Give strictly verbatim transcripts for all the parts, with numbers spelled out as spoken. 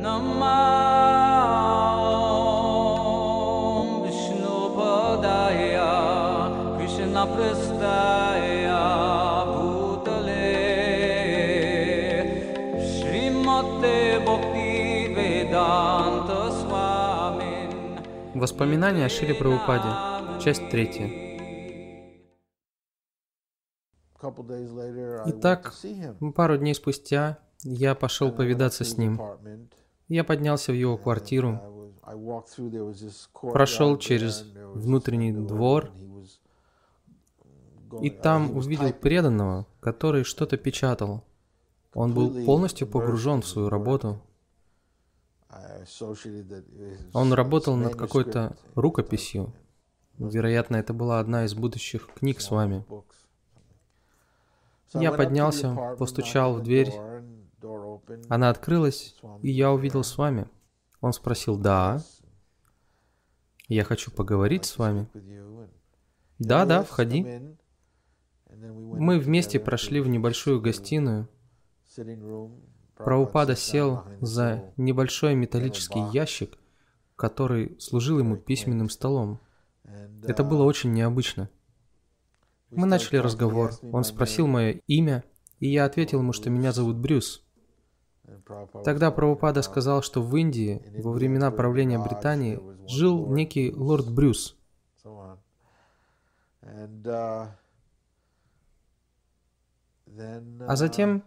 Воспоминания о Шриле Прабхупаде. Часть третья. Итак, пару дней спустя я пошел повидаться с ним. Я поднялся в его квартиру, прошел через внутренний двор, и там увидел преданного, который что-то печатал. Он был полностью погружен в свою работу. Он работал над какой-то рукописью. Вероятно, это была одна из будущих книг с вами. Я поднялся, постучал в дверь. Она открылась, и я увидел с вами. Он спросил: «Да, я хочу поговорить с вами». «Да, да, входи». Мы вместе прошли в небольшую гостиную. Прабхупада сел за небольшой металлический ящик, который служил ему письменным столом. Это было очень необычно. Мы начали разговор. Он спросил мое имя, и я ответил ему, что меня зовут Брюс. Тогда Прабхупада сказал, что в Индии во времена правления Британии жил некий лорд Брюс. А затем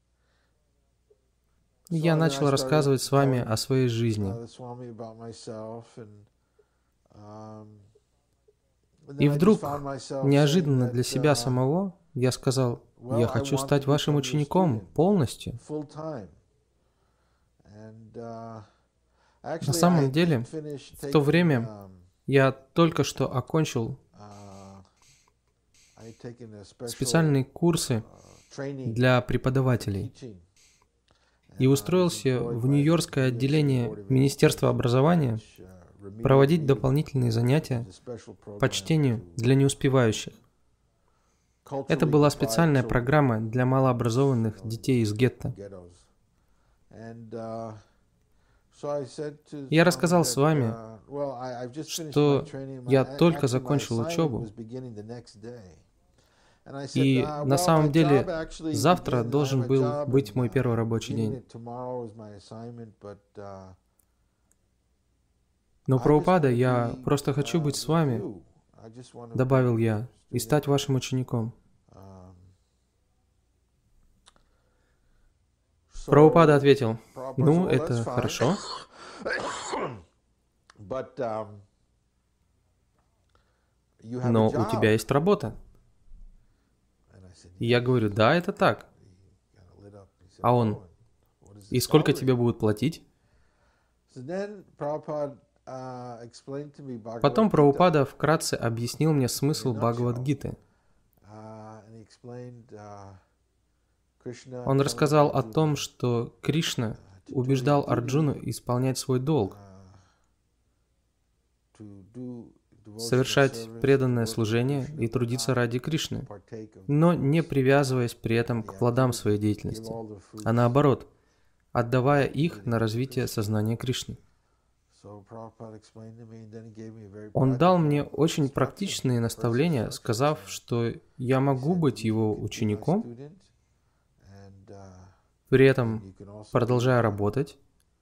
я начал рассказывать с вами о своей жизни. И вдруг, неожиданно для себя самого, я сказал: «Я хочу стать вашим учеником полностью». На самом деле, в то время я только что окончил специальные курсы для преподавателей и устроился в Нью-Йоркское отделение Министерства образования проводить дополнительные занятия по чтению для неуспевающих. Это была специальная программа для малообразованных детей из гетто. Я рассказал с вами, что я только закончил учебу, и на самом деле завтра должен был быть мой первый рабочий день. Но, Прабхупада, я просто хочу быть с вами, добавил я, и стать вашим учеником. Прабхупада ответил: «Ну, это хорошо. Но у тебя есть работа». И я говорю: «Да, это так». А он: «И сколько тебе будут платить?» Потом Прабхупада вкратце объяснил мне смысл Бхагавад-гиты. Он рассказал о том, что Кришна убеждал Арджуну исполнять свой долг, совершать преданное служение и трудиться ради Кришны, но не привязываясь при этом к плодам своей деятельности, а наоборот, отдавая их на развитие сознания Кришны. Он дал мне очень практичные наставления, сказав, что я могу быть его учеником, при этом продолжая работать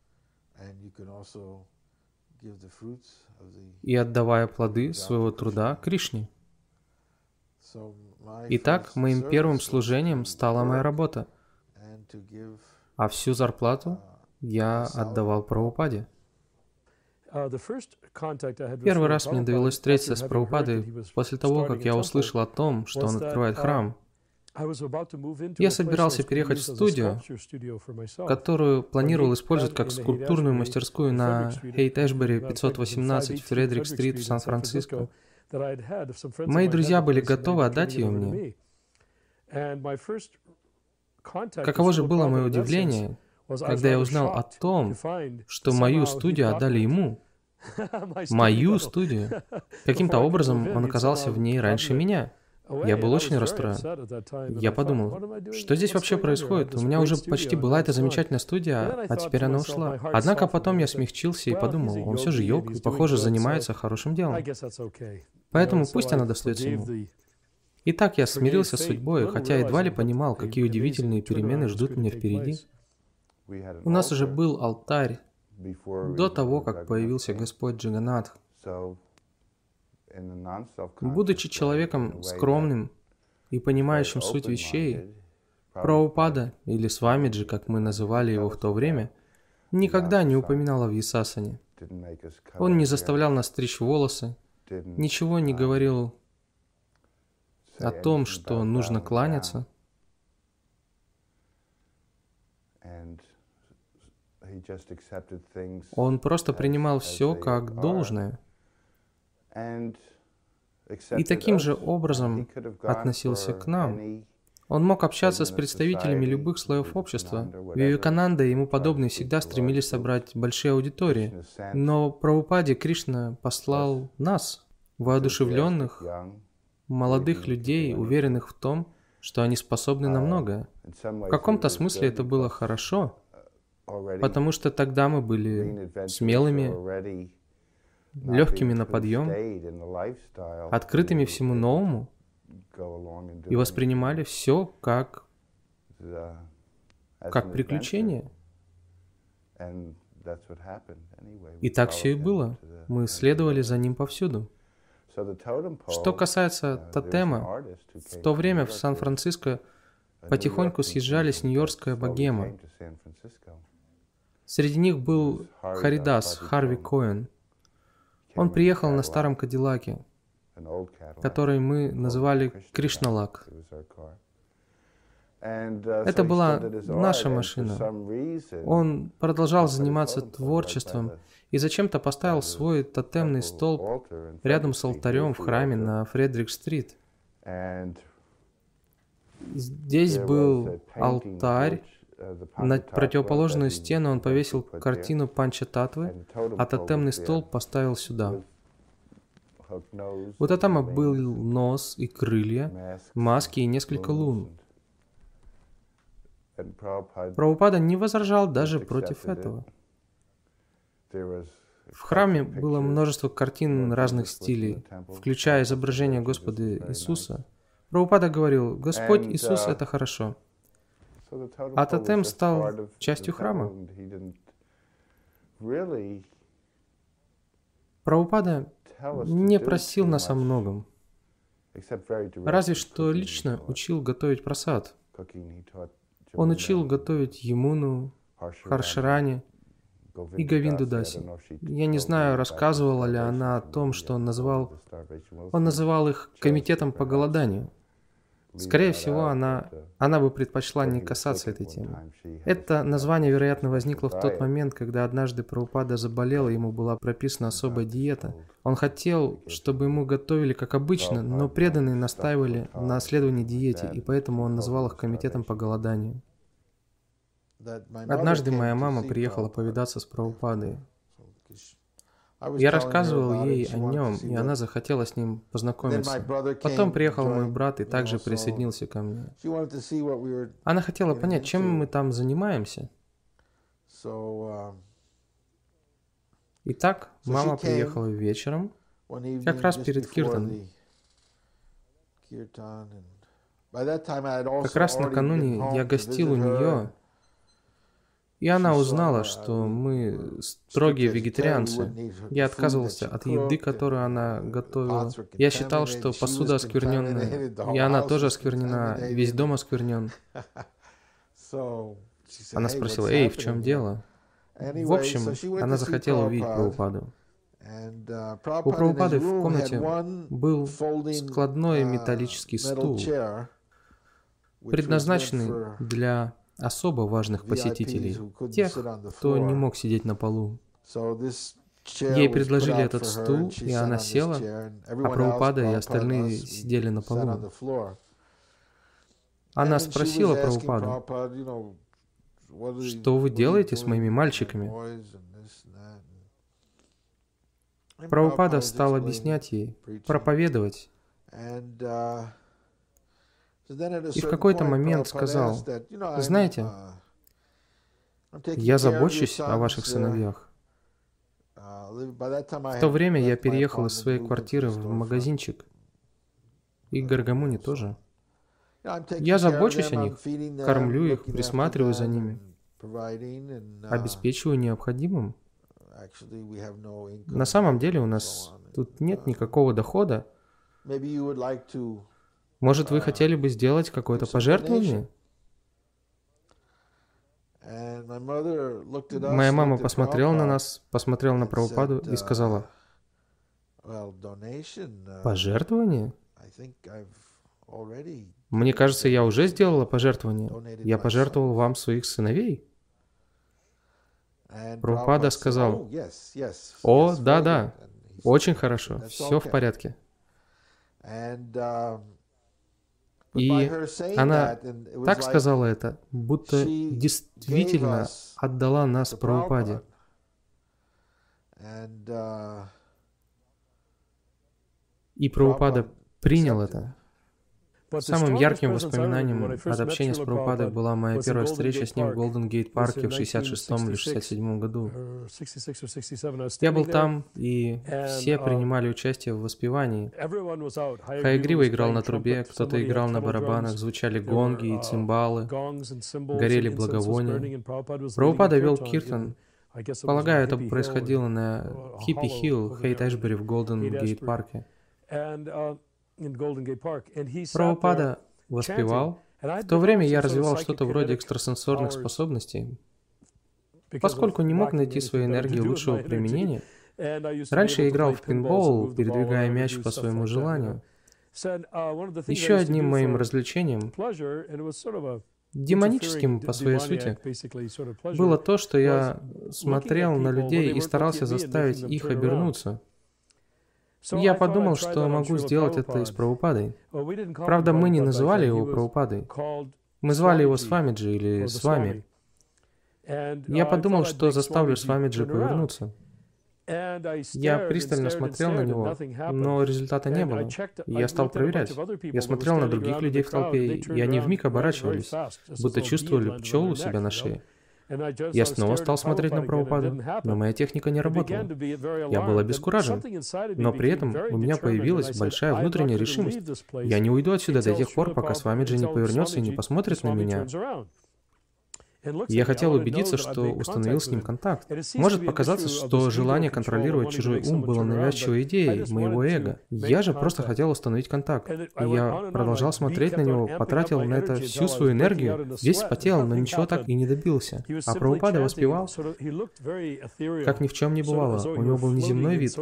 и отдавая плоды своего труда Кришне. Итак, моим первым служением стала моя работа, а всю зарплату я отдавал Прабхупаде. Первый раз мне довелось встретиться с Прабхупадой после того, как я услышал о том, что он открывает храм. Я собирался переехать в студию, которую планировал использовать как скульптурную мастерскую на Хейт-Эшбери пятьсот восемнадцать Фредерик-стрит в Сан-Франциско. Мои друзья были готовы отдать ее мне. Каково же было мое удивление, когда я узнал о том, что мою студию отдали ему. Мою студию. Каким-то образом он оказался в ней раньше меня. Я был очень расстроен. Я подумал, что здесь вообще происходит? У меня уже почти была эта замечательная студия, а теперь она ушла. Однако потом я смягчился и подумал, он все же йог и, похоже, занимается хорошим делом. Поэтому пусть она достается ему. Итак, я смирился с судьбой, хотя едва ли понимал, какие удивительные перемены ждут меня впереди. У нас уже был алтарь до того, как появился Господь Джаганнатх. Будучи человеком скромным и понимающим суть вещей, Прабхупада, или Свамиджи, как мы называли его в то время, никогда не упоминал о Вьясасане. Он не заставлял нас стричь волосы, ничего не говорил о том, что нужно кланяться. Он просто принимал все как должное. И таким же образом относился к нам. Он мог общаться с представителями любых слоев общества. Вивекананда и ему подобные всегда стремились собрать большие аудитории. Но Прабхупаде Кришна послал нас, воодушевленных, молодых людей, уверенных в том, что они способны на многое. В каком-то смысле это было хорошо, потому что тогда мы были смелыми, легкими на подъем, открытыми всему новому и воспринимали все как, как приключение. И так все и было. Мы следовали за ним повсюду. Что касается тотема, в то время в Сан-Франциско потихоньку съезжались нью-йоркская богема. Среди них был Харидас, Харви Коэн. Он приехал на старом Кадиллаке, который мы называли Кришналак. Это была наша машина. Он продолжал заниматься творчеством и зачем-то поставил свой тотемный столб рядом с алтарем в храме на Фредерик-стрит. Здесь был алтарь. На противоположную стену он повесил картину Панчататвы, а тотемный столб поставил сюда. У тотема был нос и крылья, маски и несколько лун. Прабхупада не возражал даже против этого. В храме было множество картин разных стилей, включая изображение Господа Иисуса. Прабхупада говорил: «Господь Иисус — это хорошо». А тотем стал частью храма. Прабхупада не просил нас о многом, разве что лично учил готовить прасад. Он учил готовить Ямуну, Харшарани и Говинду Даси. Я не знаю, рассказывала ли она о том, что он называл, он называл их комитетом по голоданию. Скорее всего, она, она бы предпочла не касаться этой темы. Это название, вероятно, возникло в тот момент, когда однажды Прабхупада заболел, и ему была прописана особая диета. Он хотел, чтобы ему готовили как обычно, но преданные настаивали на следовании диете, и поэтому он назвал их комитетом по голоданию. Однажды моя мама приехала повидаться с Прабхупадой. Я рассказывал ей о нем, и она захотела с ним познакомиться. Потом приехал мой брат и также присоединился ко мне. Она хотела понять, чем мы там занимаемся. Итак, мама приехала вечером, как раз перед киртаном. Как раз накануне я гостил у нее, и она узнала, что мы строгие вегетарианцы. Я отказывался от еды, которую она готовила. Я считал, что посуда оскверненная, и она тоже осквернена, весь дом осквернен. Она спросила: «Эй, в чем дело?» В общем, она захотела увидеть Прабхупаду. У Прабхупады в комнате был складной металлический стул, предназначенный для особо важных посетителей, тех, кто не мог сидеть на полу. Ей предложили этот стул, и она села, а Прабхупада и остальные сидели на полу. Она спросила Прабхупаду: «Что вы делаете с моими мальчиками?» Прабхупада стал объяснять ей, проповедовать. И в какой-то момент сказал: «Знаете, я забочусь о ваших сыновьях». В то время я переехал из своей квартиры в магазинчик, и Гаргамуни тоже. Я забочусь о них, кормлю их, присматриваю за ними, обеспечиваю необходимым. На самом деле у нас тут нет никакого дохода. Может, вы хотели бы сделать какое-то пожертвование? Моя мама посмотрела на нас, посмотрела на Прабхупаду и сказала: «Пожертвование? Мне кажется, я уже сделала пожертвование. Я пожертвовал вам своих сыновей». Прабхупада сказал: «О, да-да, очень хорошо, все в порядке». И она так сказала это, будто действительно отдала нас Прабхупаде. И Прабхупада принял это. Самым ярким воспоминанием от общения с Прабхупадой была моя первая встреча с ним в Голден Гейт парке в шестьдесят шестом или шестьдесят седьмом году. Я был там, и все принимали участие в воспевании. Хаягрива играл на трубе, кто-то играл на барабанах, звучали гонги и цимбалы, горели благовония. Прабхупада вел киртан. Полагаю, это происходило на Хиппи-Хилл, Хейт-Эшбери в Голден Гейт парке. Прабхупада воспевал. В то время я развивал что-то вроде экстрасенсорных способностей. Поскольку не мог найти своей энергии лучшего применения, раньше я играл в пинбол, передвигая мяч по своему желанию. Еще одним моим развлечением, демоническим по своей сути, было то, что я смотрел на людей и старался заставить их обернуться. Я подумал, что могу сделать это и с Прабхупадой. Правда, мы не называли его Прабхупадой. Мы звали его Свамиджи или Свами. Я подумал, что заставлю Свамиджи повернуться. Я пристально смотрел на него, но результата не было. И я стал проверять. Я смотрел на других людей в толпе, и они вмиг оборачивались, будто чувствовали пчел у себя на шее. Я снова стал смотреть на Прабхупаду, но моя техника не работала. Я был обескуражен, но при этом у меня появилась большая внутренняя решимость. Я не уйду отсюда до тех пор, пока Свамиджи не повернется и не посмотрит на меня. И я хотел убедиться, что установил с ним контакт. Может показаться, что желание контролировать чужой ум было навязчивой идеей моего эго. Я же просто хотел установить контакт. И я продолжал смотреть на него, потратил на это всю свою энергию, весь вспотел, но ничего так и не добился. А Прабхупада воспевал, как ни в чем не бывало. У него был неземной вид.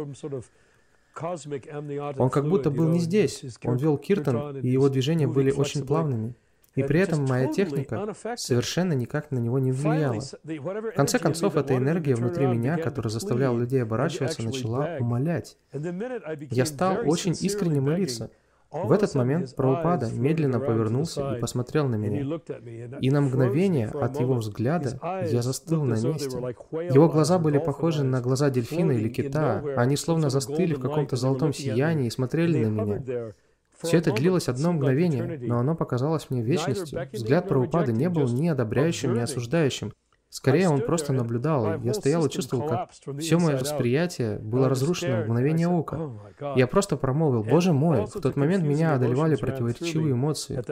Он как будто был не здесь. Он вел киртан, и его движения были очень плавными. И при этом моя техника совершенно никак на него не влияла. В конце концов, эта энергия внутри меня, которая заставляла людей оборачиваться, начала умолять. Я стал очень искренне молиться. В этот момент Прабхупада медленно повернулся и посмотрел на меня. И на мгновение от его взгляда я застыл на месте. Его глаза были похожи на глаза дельфина или кита. Они словно застыли в каком-то золотом сиянии и смотрели на меня. Все это длилось одно мгновение, но оно показалось мне вечностью. Взгляд Прабхупады не был ни одобряющим, ни осуждающим. Скорее, он просто наблюдал. Я стоял и чувствовал, как все мое восприятие было разрушено в мгновение ока. Я просто промолвил: «Боже мой!» В тот момент меня одолевали противоречивые эмоции.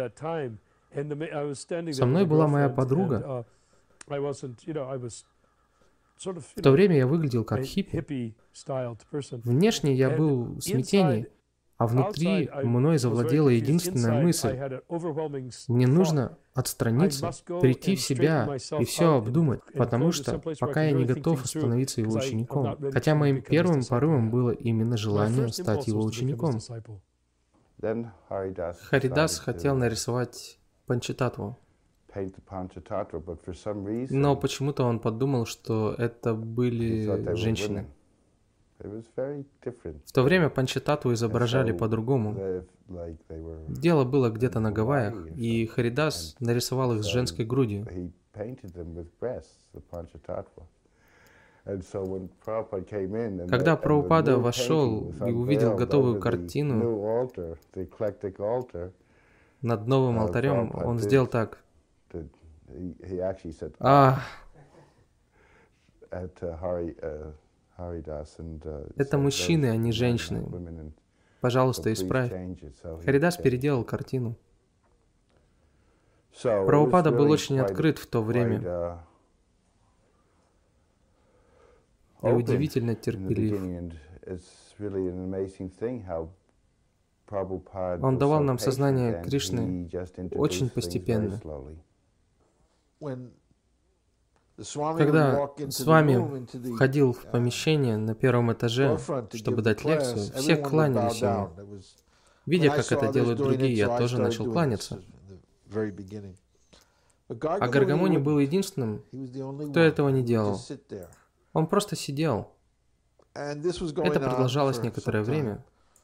Со мной была моя подруга. В то время я выглядел как хиппи. Внешне я был в смятении. А внутри мной завладела единственная мысль. Мне нужно отстраниться, прийти в себя и все обдумать, потому что пока я не готов становиться его учеником. Хотя моим первым порывом было именно желание стать его учеником. Харидас хотел нарисовать Панчататтву. Но почему-то он подумал, что это были женщины. В то время Панчататтву изображали по-другому. Дело было где-то на Гавайях, и Харидас нарисовал их с женской грудью. Когда Прабхупада вошел и увидел готовую картину, над новым алтарем, он сделал так. А, это мужчины, а не женщины. Пожалуйста, исправь. Харидас переделал картину. Прабхупада был очень открыт в то время и удивительно терпелив. Он давал нам сознание Кришны очень постепенно. Когда с вами входил в помещение на первом этаже, чтобы дать лекцию, все кланялись ему. Видя, как это делают другие, я тоже начал кланяться. А Гаргамуни был единственным, кто этого не делал. Он просто сидел. Это продолжалось некоторое время.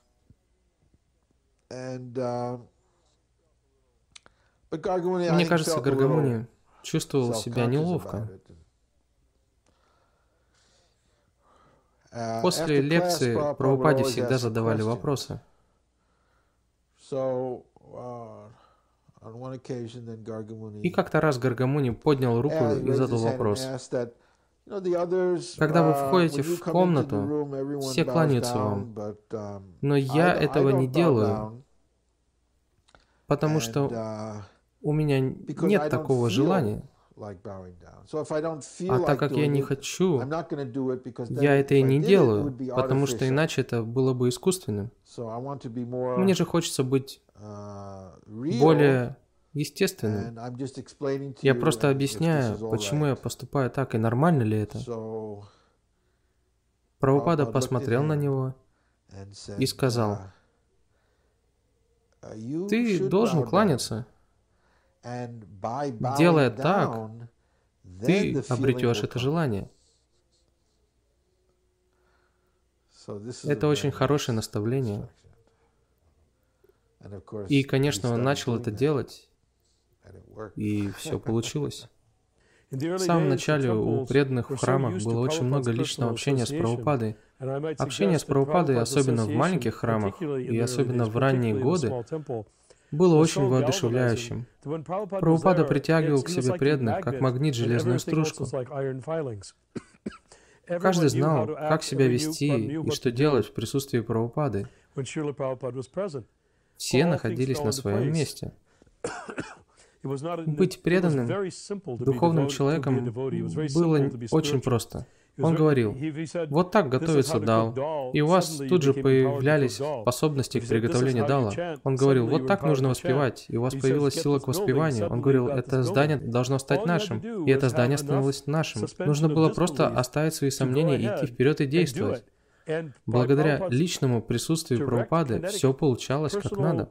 Мне кажется, Гаргамуни чувствовал себя неловко. После лекции Прабхупаде всегда задавали вопросы. И как-то раз Гаргамуни поднял руку и задал вопрос. Когда вы входите в комнату, все кланяются вам, но я этого не делаю, потому что у меня нет такого желания. А так как я не хочу, я это и не делаю, потому что иначе это было бы искусственным. Мне же хочется быть более естественным. Я просто объясняю, почему я поступаю так и нормально ли это. Прабхупада посмотрел на него и сказал: «Ты должен кланяться. Делая так, ты обретешь это желание». Это очень хорошее наставление. И, конечно, он начал это делать, и все получилось. В самом начале у преданных в храмах было очень много личного общения с Прабхупадой. Общение с Прабхупадой, особенно в маленьких храмах, и особенно в ранние годы, было очень воодушевляющим. Прабхупада притягивал к себе преданных, как магнит железную стружку. Каждый знал, как себя вести и что делать в присутствии Прабхупады. Все находились на своем месте. Быть преданным, духовным человеком было очень просто. Он говорил: вот так готовится дал, и у вас тут же появлялись способности к приготовлению дала. Он говорил: вот так нужно воспевать, и у вас появилась сила к воспеванию. Он говорил: это здание должно стать нашим, и это здание становилось нашим. Нужно было просто оставить свои сомнения, идти вперед и действовать. Благодаря личному присутствию Прабхупады все получалось как надо.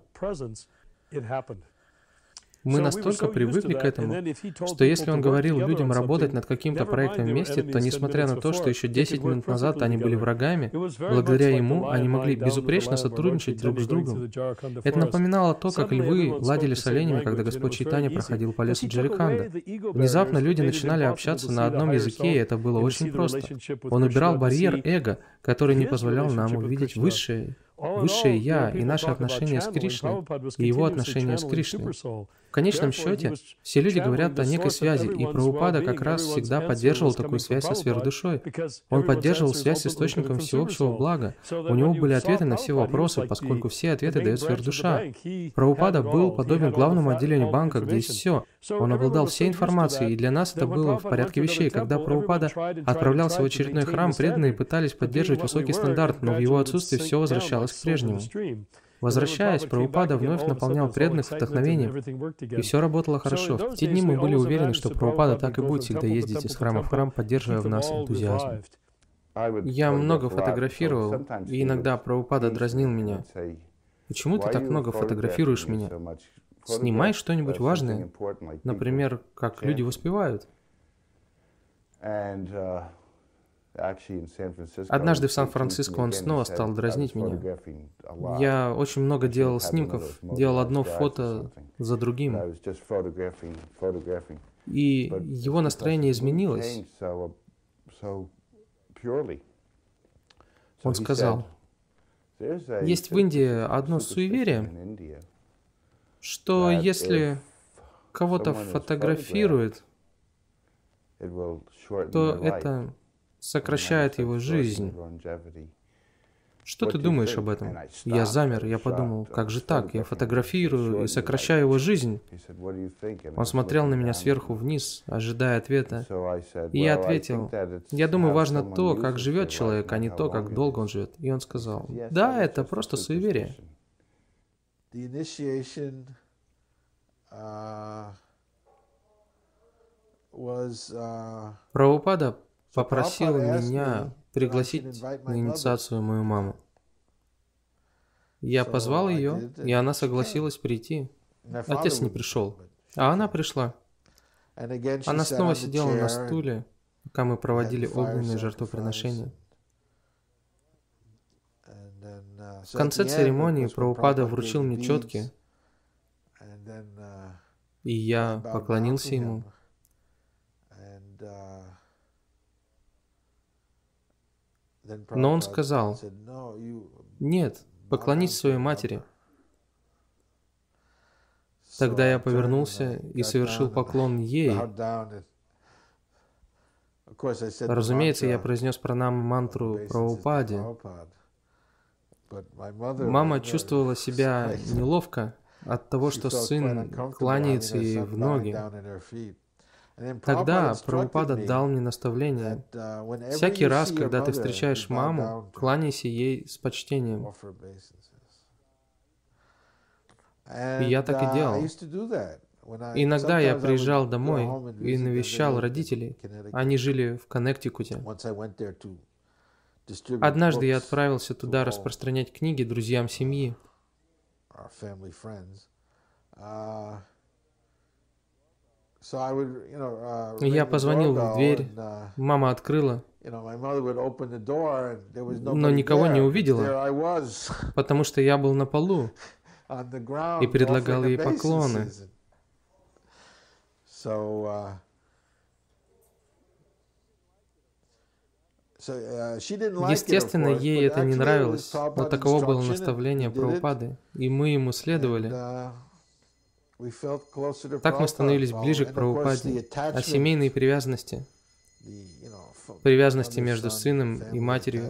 Мы настолько привыкли к этому, что если он говорил людям работать над каким-то проектом вместе, то, несмотря на то, что еще десять минут назад они были врагами, благодаря ему они могли безупречно сотрудничать друг с другом. Это напоминало то, как львы ладили с оленями, когда Господь Чайтанья проходил по лесу Джариканда. Внезапно люди начинали общаться на одном языке, и это было очень просто. Он убирал барьер эго, который не позволял нам увидеть высшее. Высшее Я и наши отношения с Кришной, и его отношения с Кришной. В конечном счете, все люди говорят о некой связи, и Прабхупада как раз всегда поддерживал такую связь со сверхдушой. Он поддерживал связь с источником всеобщего блага. У него были ответы на все вопросы, поскольку все ответы дает сверхдуша. Прабхупада был подобен главному отделению банка, где есть все. Он обладал всей информацией, и для нас это было в порядке вещей. Когда Прабхупада отправлялся в очередной храм, преданные пытались поддерживать высокий стандарт, но в его отсутствии все возвращалось к прежнему. Возвращаясь, Прабхупада вновь наполнял преданных вдохновением, и все работало хорошо. В те дни мы были уверены, что Прабхупада так и будет всегда ездить из храма в храм, поддерживая в нас энтузиазм. Я много фотографировал, и иногда Прабхупада дразнил меня. «Почему ты так много фотографируешь меня? Снимай что-нибудь важное, например, как люди воспевают». Однажды в Сан-Франциско он снова стал дразнить меня. Я очень много делал снимков, делал одно фото за другим. И его настроение изменилось. Он сказал: есть в Индии одно суеверие, что если кого-то фотографирует, то это сокращает его жизнь. Что ты думаешь об этом? Я замер, я подумал, как же так? Я фотографирую и сокращаю его жизнь. Он смотрел на меня сверху вниз, ожидая ответа. И я ответил, я думаю, важно то, как живет человек, а не то, как долго он живет. И он сказал, да, это просто суеверие. Прабхупада попросил меня пригласить на инициацию мою маму. Я позвал ее, и она согласилась прийти. Отец не пришел, а она пришла. Она снова сидела на стуле, пока мы проводили огненные жертвоприношения. В конце церемонии Прабхупада вручил мне четки, и я поклонился ему. Но он сказал, нет, поклонись своей матери. Тогда я повернулся и совершил поклон ей. Разумеется, я произнес пранам мантру Прабхупаде. Мама чувствовала себя неловко от того, что сын кланяется ей в ноги. Тогда Прабхупада дал мне наставление. Всякий раз, когда ты встречаешь маму, кланяйся ей с почтением. И я так и делал. Иногда я приезжал домой и навещал родителей. Они жили в Коннектикуте. Однажды я отправился туда распространять книги друзьям семьи. Я позвонил в дверь, мама открыла, но никого не увидела, потому что я был на полу и предлагал ей поклоны. Естественно, ей это не нравилось, но таково было наставление Прабхупады, и мы ему следовали. Так мы становились ближе к Прабхупаде, а семейные привязанности, привязанности между сыном и матерью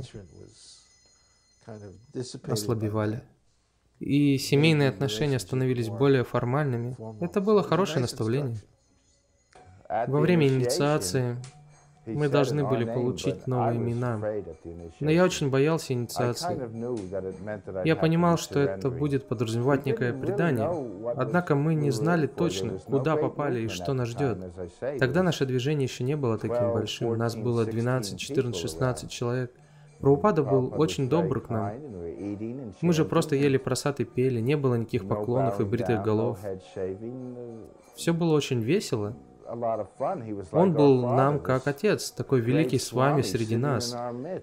ослабевали. И семейные отношения становились более формальными. Это было хорошее наставление. Во время инициации мы должны были получить новые имена. Но я очень боялся инициации. Я понимал, что это будет подразумевать некое предание. Однако мы не знали точно, куда попали и что нас ждет. Тогда наше движение еще не было таким большим. Нас было двенадцать, четырнадцать, шестнадцать человек. Прабхупада был очень добр к нам. Мы же просто ели прасад и пели, не было никаких поклонов и бритых голов. Все было очень весело. Он был нам как отец, такой великий с вами среди нас.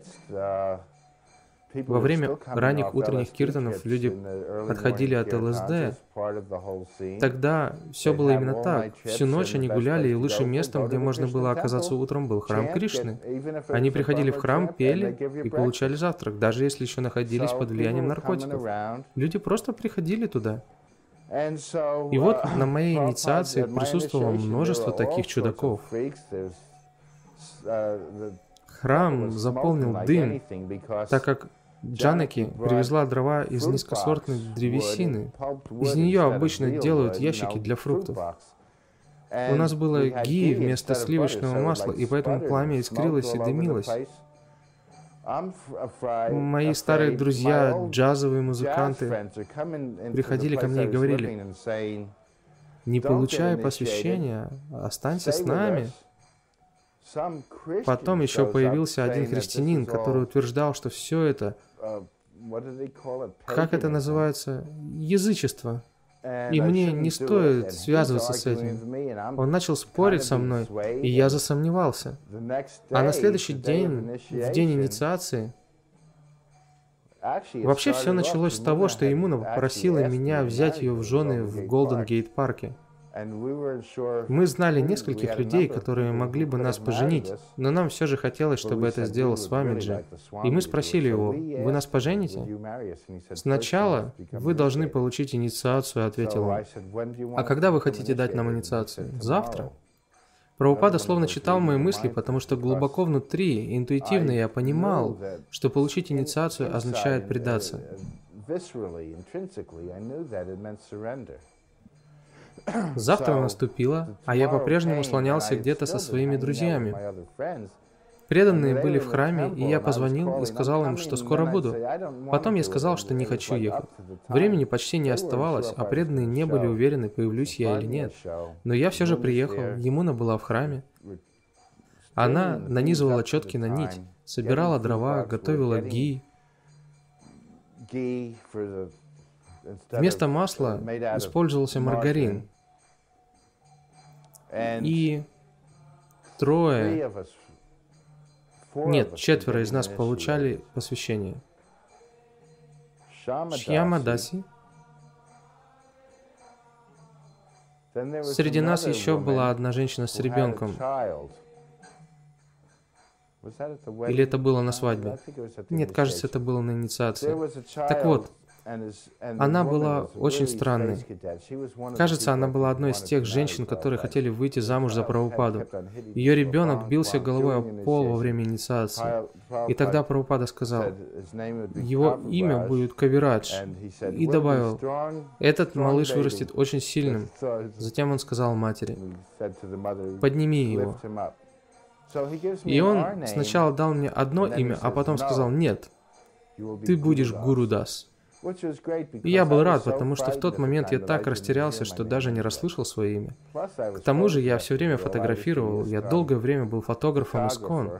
Во время ранних утренних киртанов люди отходили от ЛСД. Тогда все было именно так. Всю ночь они гуляли, и лучшим местом, где можно было оказаться утром, был храм Кришны. Они приходили в храм, пели и получали завтрак, даже если еще находились под влиянием наркотиков. Люди просто приходили туда. И вот на моей инициации присутствовало множество таких чудаков. Храм заполнил дым, так как Джанаки привезла дрова из низкосортной древесины. Из нее обычно делают ящики для фруктов. У нас было ги вместо сливочного масла, и поэтому пламя искрилось и дымилось. Мои старые друзья, джазовые музыканты, приходили ко мне и говорили: «Не получай посвящения, останься с нами». Потом еще появился один христианин, который утверждал, что все это, как это называется, язычество. И мне не стоит связываться с этим. Он начал спорить со мной, и я засомневался. А на следующий день, в день инициации, вообще все началось с того, что Имуна попросила меня взять ее в жены в Голден Гейт парке. Мы знали нескольких людей, которые могли бы нас поженить, но нам все же хотелось, чтобы это сделал Свамиджи. И мы спросили его: «Вы нас пожените?» «Сначала вы должны получить инициацию», — ответил он. «А когда вы хотите дать нам инициацию? Завтра?» Прабхупада словно читал мои мысли, потому что глубоко внутри, интуитивно я понимал, что получить инициацию означает предаться. Завтра наступило, а я по-прежнему слонялся где-то со своими друзьями. Преданные были в храме, и я позвонил и сказал им, что скоро буду. Потом я сказал, что не хочу ехать. Времени почти не оставалось, а преданные не были уверены, появлюсь я или нет. Но я все же приехал, Ямуна была в храме. Она нанизывала четки на нить, собирала дрова, готовила ги. Вместо масла использовался маргарин. И трое, нет, четверо из нас получали посвящение. Шьямадаси. Среди нас еще была одна женщина с ребенком. Или это было на свадьбе? Нет, кажется, это было на инициации. Так вот, она была очень странной. Кажется, она была одной из тех женщин, которые хотели выйти замуж за Прабхупаду. Ее ребенок бился головой об пол во время инициации. И тогда Прабхупада сказал: «Его имя будет Кавирадж». И добавил: «Этот малыш вырастет очень сильным». Затем он сказал матери: «Подними его». И он сначала дал мне одно имя, а потом сказал: «Нет, ты будешь Гуру Дас». И я был рад, потому что в тот момент я так растерялся, что даже не расслышал свое имя. К тому же я все время фотографировал, я долгое время был фотографом ИСККОН.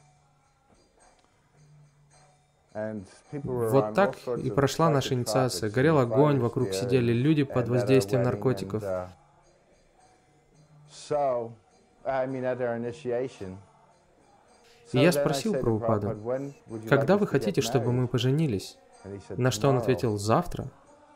Вот так и прошла наша инициация. Горел огонь, вокруг сидели люди под воздействием наркотиков. И я спросил Прабхупаду: «Когда вы хотите, чтобы мы поженились?» На что он ответил: «Завтра».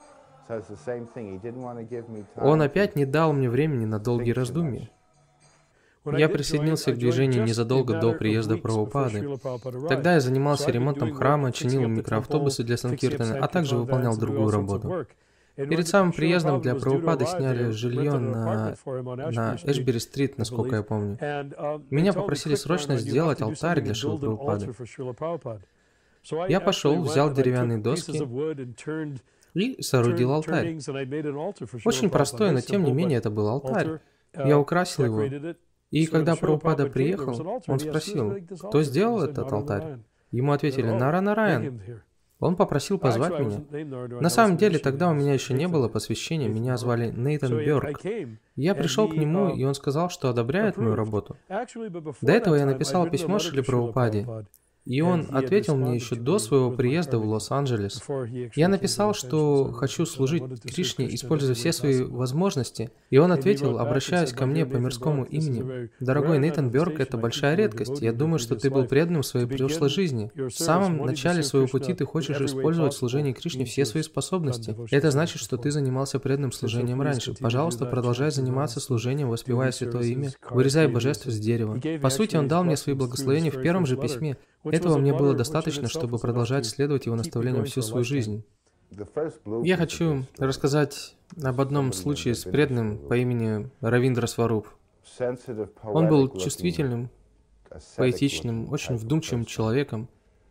Он опять не дал мне времени на долгие раздумья. Я присоединился к движению незадолго до приезда Прабхупады. Тогда я занимался ремонтом храма, чинил микроавтобусы для Санкиртана, а также выполнял другую работу. Перед самым приездом для Прабхупады сняли жилье на, на Эшбери-стрит, насколько я помню. Меня попросили срочно сделать алтарь для Шрилы Прабхупады. Я пошел, взял деревянные доски и соорудил алтарь. Очень простой, но тем не менее это был алтарь. Я украсил его. И когда Прабхупада приехал, он спросил: «Кто сделал этот алтарь?» Ему ответили: «Нара-Нараян». Он попросил позвать меня. На самом деле, тогда у меня еще не было посвящения, меня звали Нейтан Бёрк. Я пришел к нему, и он сказал, что одобряет мою работу. До этого я написал письмо Шриле Прабхупаде, и он ответил мне еще до своего приезда в Лос-Анджелес. Я написал, что хочу служить Кришне, используя все свои возможности, и он ответил, обращаясь ко мне по мирскому имени: «Дорогой Нейтан Бёрк, это большая редкость. Я думаю, что ты был преданным в своей прошлой жизни. В самом начале своего пути ты хочешь использовать в служении Кришне все свои способности. Это значит, что ты занимался преданным служением раньше. Пожалуйста, продолжай заниматься служением, воспевая святое имя, вырезая божеств с дерева». По сути, он дал мне свои благословения в первом же письме. Этого мне было достаточно, чтобы продолжать следовать его наставлениям всю свою жизнь. Я хочу рассказать об одном случае с преданным по имени Равиндра Сваруб. Он был чувствительным, поэтичным, очень вдумчивым человеком,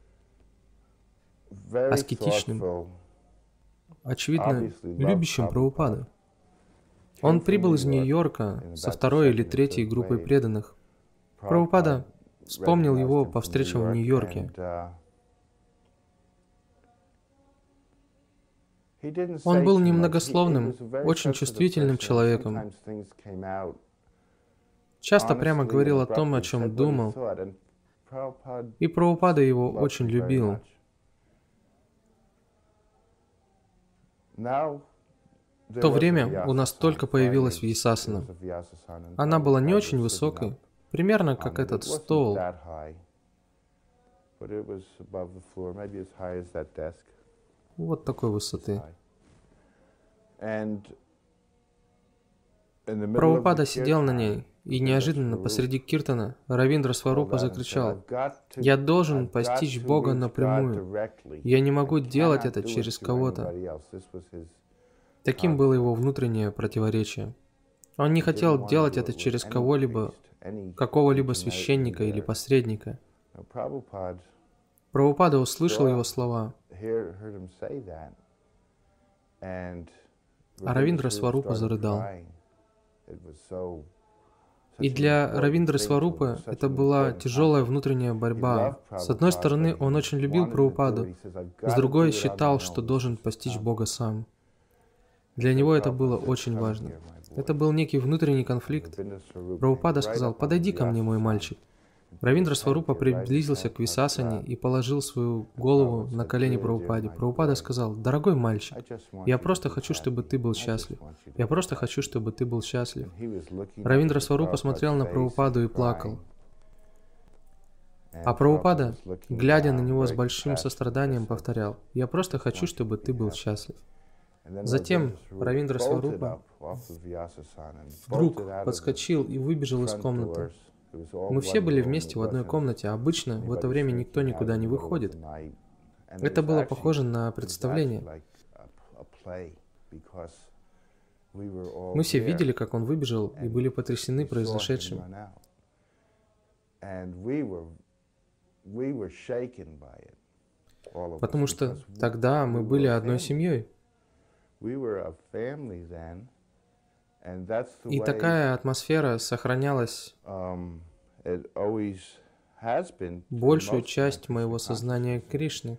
аскетичным, очевидно, любящим Прабхупаду. Он прибыл из Нью-Йорка со второй или третьей группой преданных. Прабхупада вспомнил его по встречам в Нью-Йорке. Он был немногословным, очень чувствительным человеком. Часто прямо говорил о том, о чем думал. И Прабхупада его очень любил. В то время у нас только появилась Вьясасана. Она была не очень высокой, примерно как этот стол. Вот такой высоты. Прабхупада сидел на ней, и неожиданно посреди киртана Равиндра Сварупа закричал: «Я должен постичь Бога напрямую. Я не могу делать это через кого-то». Таким было его внутреннее противоречие. Он не хотел делать это через кого-либо, какого-либо священника или посредника. Прабхупада услышал его слова, а Равиндра Сварупа зарыдал. И для Равиндры Сварупы это была тяжелая внутренняя борьба. С одной стороны, он очень любил Прабхупаду, с другой считал, что должен постичь Бога сам. Для него это было очень важно. Это был некий внутренний конфликт. Прабхупада сказал: «Подойди ко мне, мой мальчик». Равиндра Сварупа приблизился к Висасане и положил свою голову на колени Прабхупаде. Прабхупада сказал: «Дорогой мальчик, я просто хочу, чтобы ты был счастлив. Я просто хочу, чтобы ты был счастлив». Равиндра Сварупа смотрел на Прабхупаду и плакал. А Прабхупада, глядя на него с большим состраданием, повторял: «Я просто хочу, чтобы ты был счастлив». Затем Равиндра Сварупа вдруг подскочил и выбежал из комнаты. Мы все были вместе в одной комнате. Обычно в это время никто никуда не выходит. Это было похоже на представление. Мы все видели, как он выбежал, и были потрясены произошедшим. Потому что тогда мы были одной семьей. И такая атмосфера сохранялась большую часть моего сознания Кришны.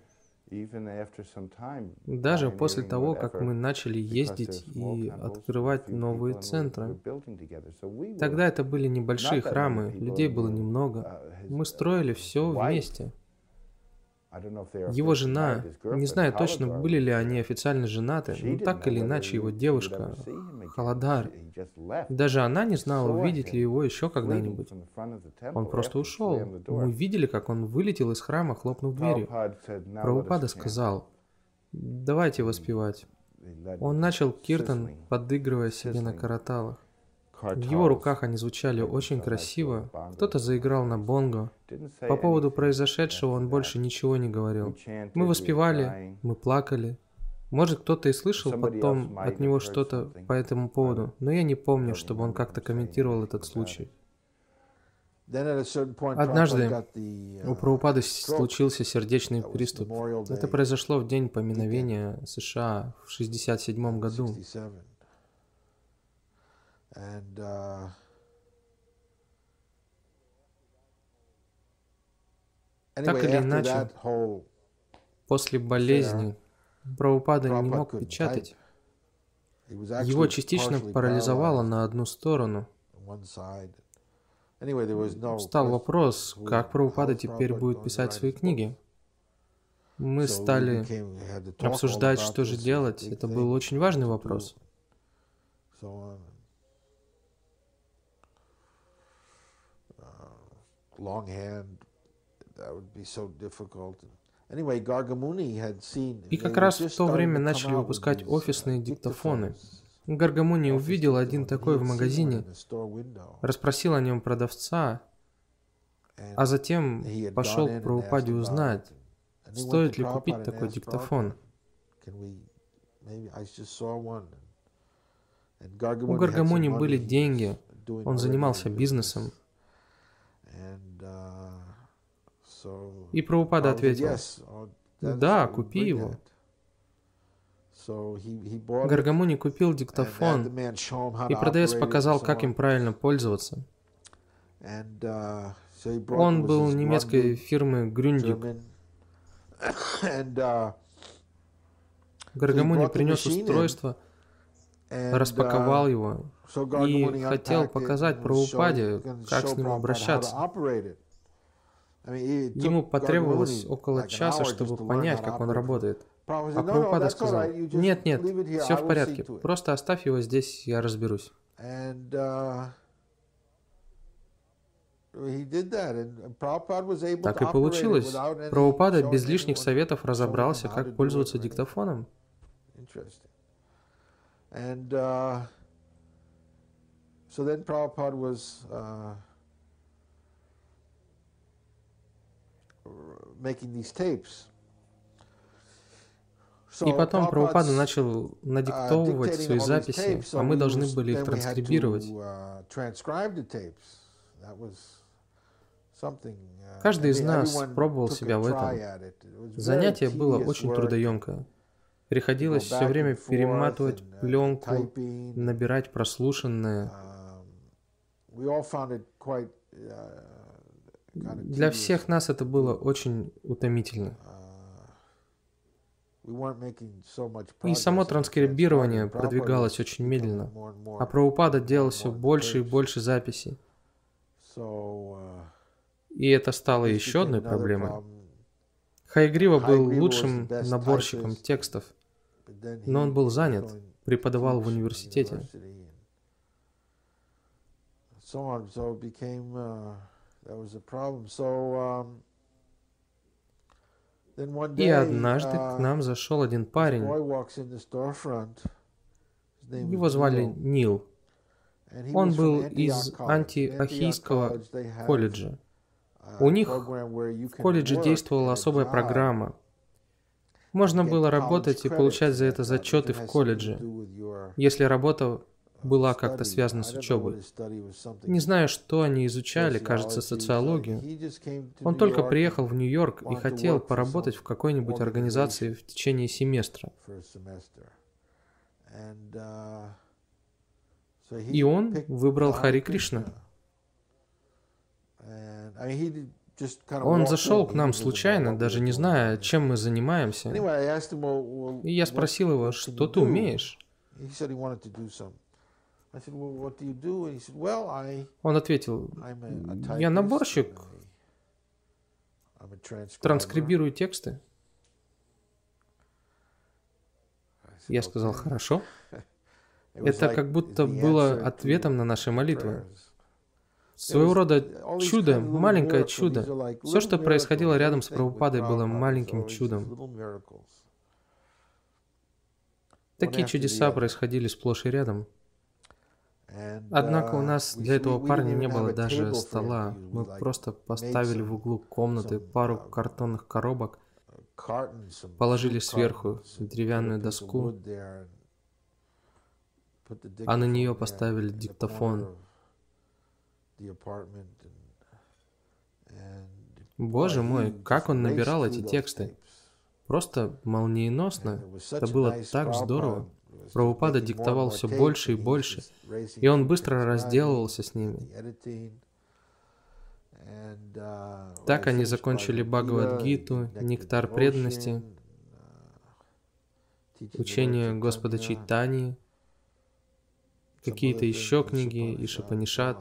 Даже после того, как мы начали ездить и открывать новые центры. Тогда это были небольшие храмы, людей было немного. Мы строили все вместе. Его жена, не знаю точно, были ли они официально женаты, но так или иначе его девушка, Халадар, даже она не знала, увидеть ли его еще когда-нибудь. Он просто ушел. Мы видели, как он вылетел из храма, хлопнув дверью. Прабхупада сказал: «Давайте воспевать». Он начал киртан, подыгрывая себе на караталах. В его руках они звучали очень красиво. Кто-то заиграл на бонго. По поводу произошедшего он больше ничего не говорил. Мы воспевали, мы плакали. Может, кто-то и слышал потом от него что-то по этому поводу, но я не помню, чтобы он как-то комментировал этот случай. Однажды у Прабхупады случился сердечный приступ. Это произошло в день поминовения США в шестьдесят седьмом году. And uh, так или иначе, после болезни Прабхупада не мог печатать. Его частично парализовало на одну сторону. Встал вопрос, как Прабхупада теперь будет писать свои книги. Мы стали обсуждать, что же делать. Это был очень важный вопрос. И как раз в то время начали выпускать офисные диктофоны. Гаргамуни увидел один такой в магазине, расспросил о нем продавца, а затем пошел к Прабхупаде узнать, стоит ли купить такой диктофон. У Гаргамуни были деньги, он занимался бизнесом. И Прабхупада ответил: «Да, купи его». Гаргамуни купил диктофон, и продавец показал, как им правильно пользоваться. Он был немецкой фирмы Грюндик. Гаргамуни принес устройство, распаковал его и хотел показать Прабхупаде, как с ним обращаться. Ему потребовалось около часа, чтобы понять, как он работает. А Прабхупада сказал: «Нет, нет, все в порядке, просто оставь его здесь, я разберусь». Так и получилось. Прабхупада без лишних советов разобрался, как пользоваться диктофоном. so then Prabhupada was uh, making these tapes. И потом Прабхупада начал надиктовывать свои записи, а мы должны были их транскрибировать. Каждый из нас пробовал себя в этом. Занятие было очень трудоемкое. Приходилось все время перематывать пленку, набирать прослушанное. Для всех нас это было очень утомительно. И само транскрибирование продвигалось очень медленно, а Прабхупада делал все больше и больше записей. И это стало еще одной проблемой. Хайгрива был лучшим наборщиком текстов, но он был занят, преподавал в университете. И однажды к нам зашел один парень. Его звали Нил. Он был из антиохийского колледжа. У них в колледже действовала особая программа. Можно было работать и получать за это зачеты в колледже, если работа была как-то связана с учебой. Не знаю, что они изучали, кажется, социологию. Он только приехал в Нью-Йорк и хотел поработать в какой-нибудь организации в течение семестра. И он выбрал Хари Кришна. Он зашел к нам случайно, даже не зная, чем мы занимаемся. И я спросил его, что ты умеешь? Он ответил, я наборщик, транскрибирую тексты. Я сказал, хорошо. Это как будто было ответом на наши молитвы. Своего рода чудо, маленькое чудо. Все, что происходило рядом с Прабхупадой, было маленьким чудом. Такие чудеса происходили сплошь и рядом. Однако у нас для этого парня не было даже стола. Мы просто поставили в углу комнаты пару картонных коробок, положили сверху деревянную доску, а на нее поставили диктофон. Боже мой, как он набирал эти тексты. Просто молниеносно. Это было так здорово. Прабхупада диктовал все больше и больше, и он быстро разделывался с ними. Так они закончили Бхагавад-гиту, Нектар преданности, учение Господа Чайтаньи, какие-то еще книги, Ишупанишад.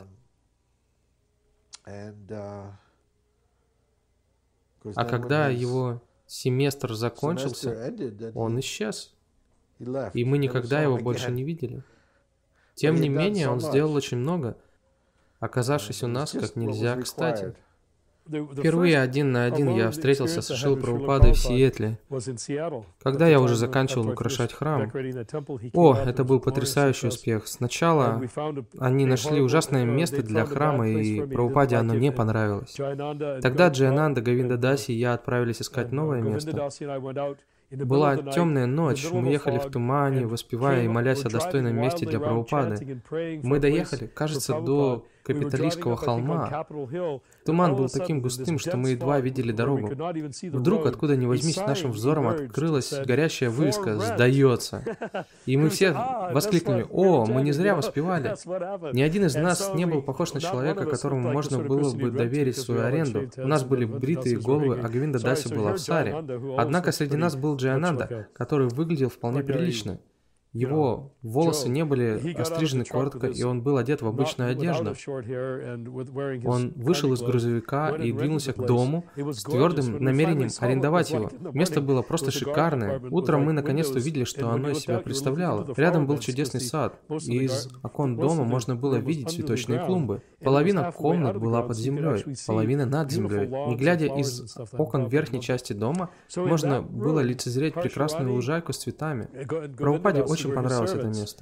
А когда его семестр закончился, он исчез. И мы никогда его больше не видели. Тем не менее, он сделал очень много, оказавшись у нас как нельзя кстати. Впервые один на один я встретился с Шрилой Прабхупадой в Сиэтле, когда я уже заканчивал украшать храм. О, это был потрясающий успех. Сначала они нашли ужасное место для храма, и Прабхупаде оно не понравилось. Тогда Джаянанда, Говинда Даси и я отправились искать новое место. Была темная ночь, мы ехали в тумане, воспевая и молясь о достойном месте для Прабхупады. Мы доехали, кажется, до Капитолийского холма. Туман был таким густым, что мы едва видели дорогу. Вдруг, откуда ни возьмись, нашим взором открылась горящая вывеска «Сдается». И мы все воскликнули: «О, мы не зря воспевали». Ни один из нас не был похож на человека, которому можно было бы доверить свою аренду. У нас были бритые головы, а Говинда Даси была в саре. Однако среди нас был Джаянанда, который выглядел вполне прилично. Его волосы не были острижены коротко, и он был одет в обычную одежду. Он вышел из грузовика и двинулся к дому с твердым намерением арендовать его. Место было просто шикарное. Утром мы наконец-то увидели, что оно из себя представляло. Рядом был чудесный сад, и из окон дома можно было видеть цветочные клумбы. Половина комнат была под землей, половина над землей. Не глядя из окон верхней части дома, можно было лицезреть прекрасную лужайку с цветами. Прабхупаде очень понравилось это место.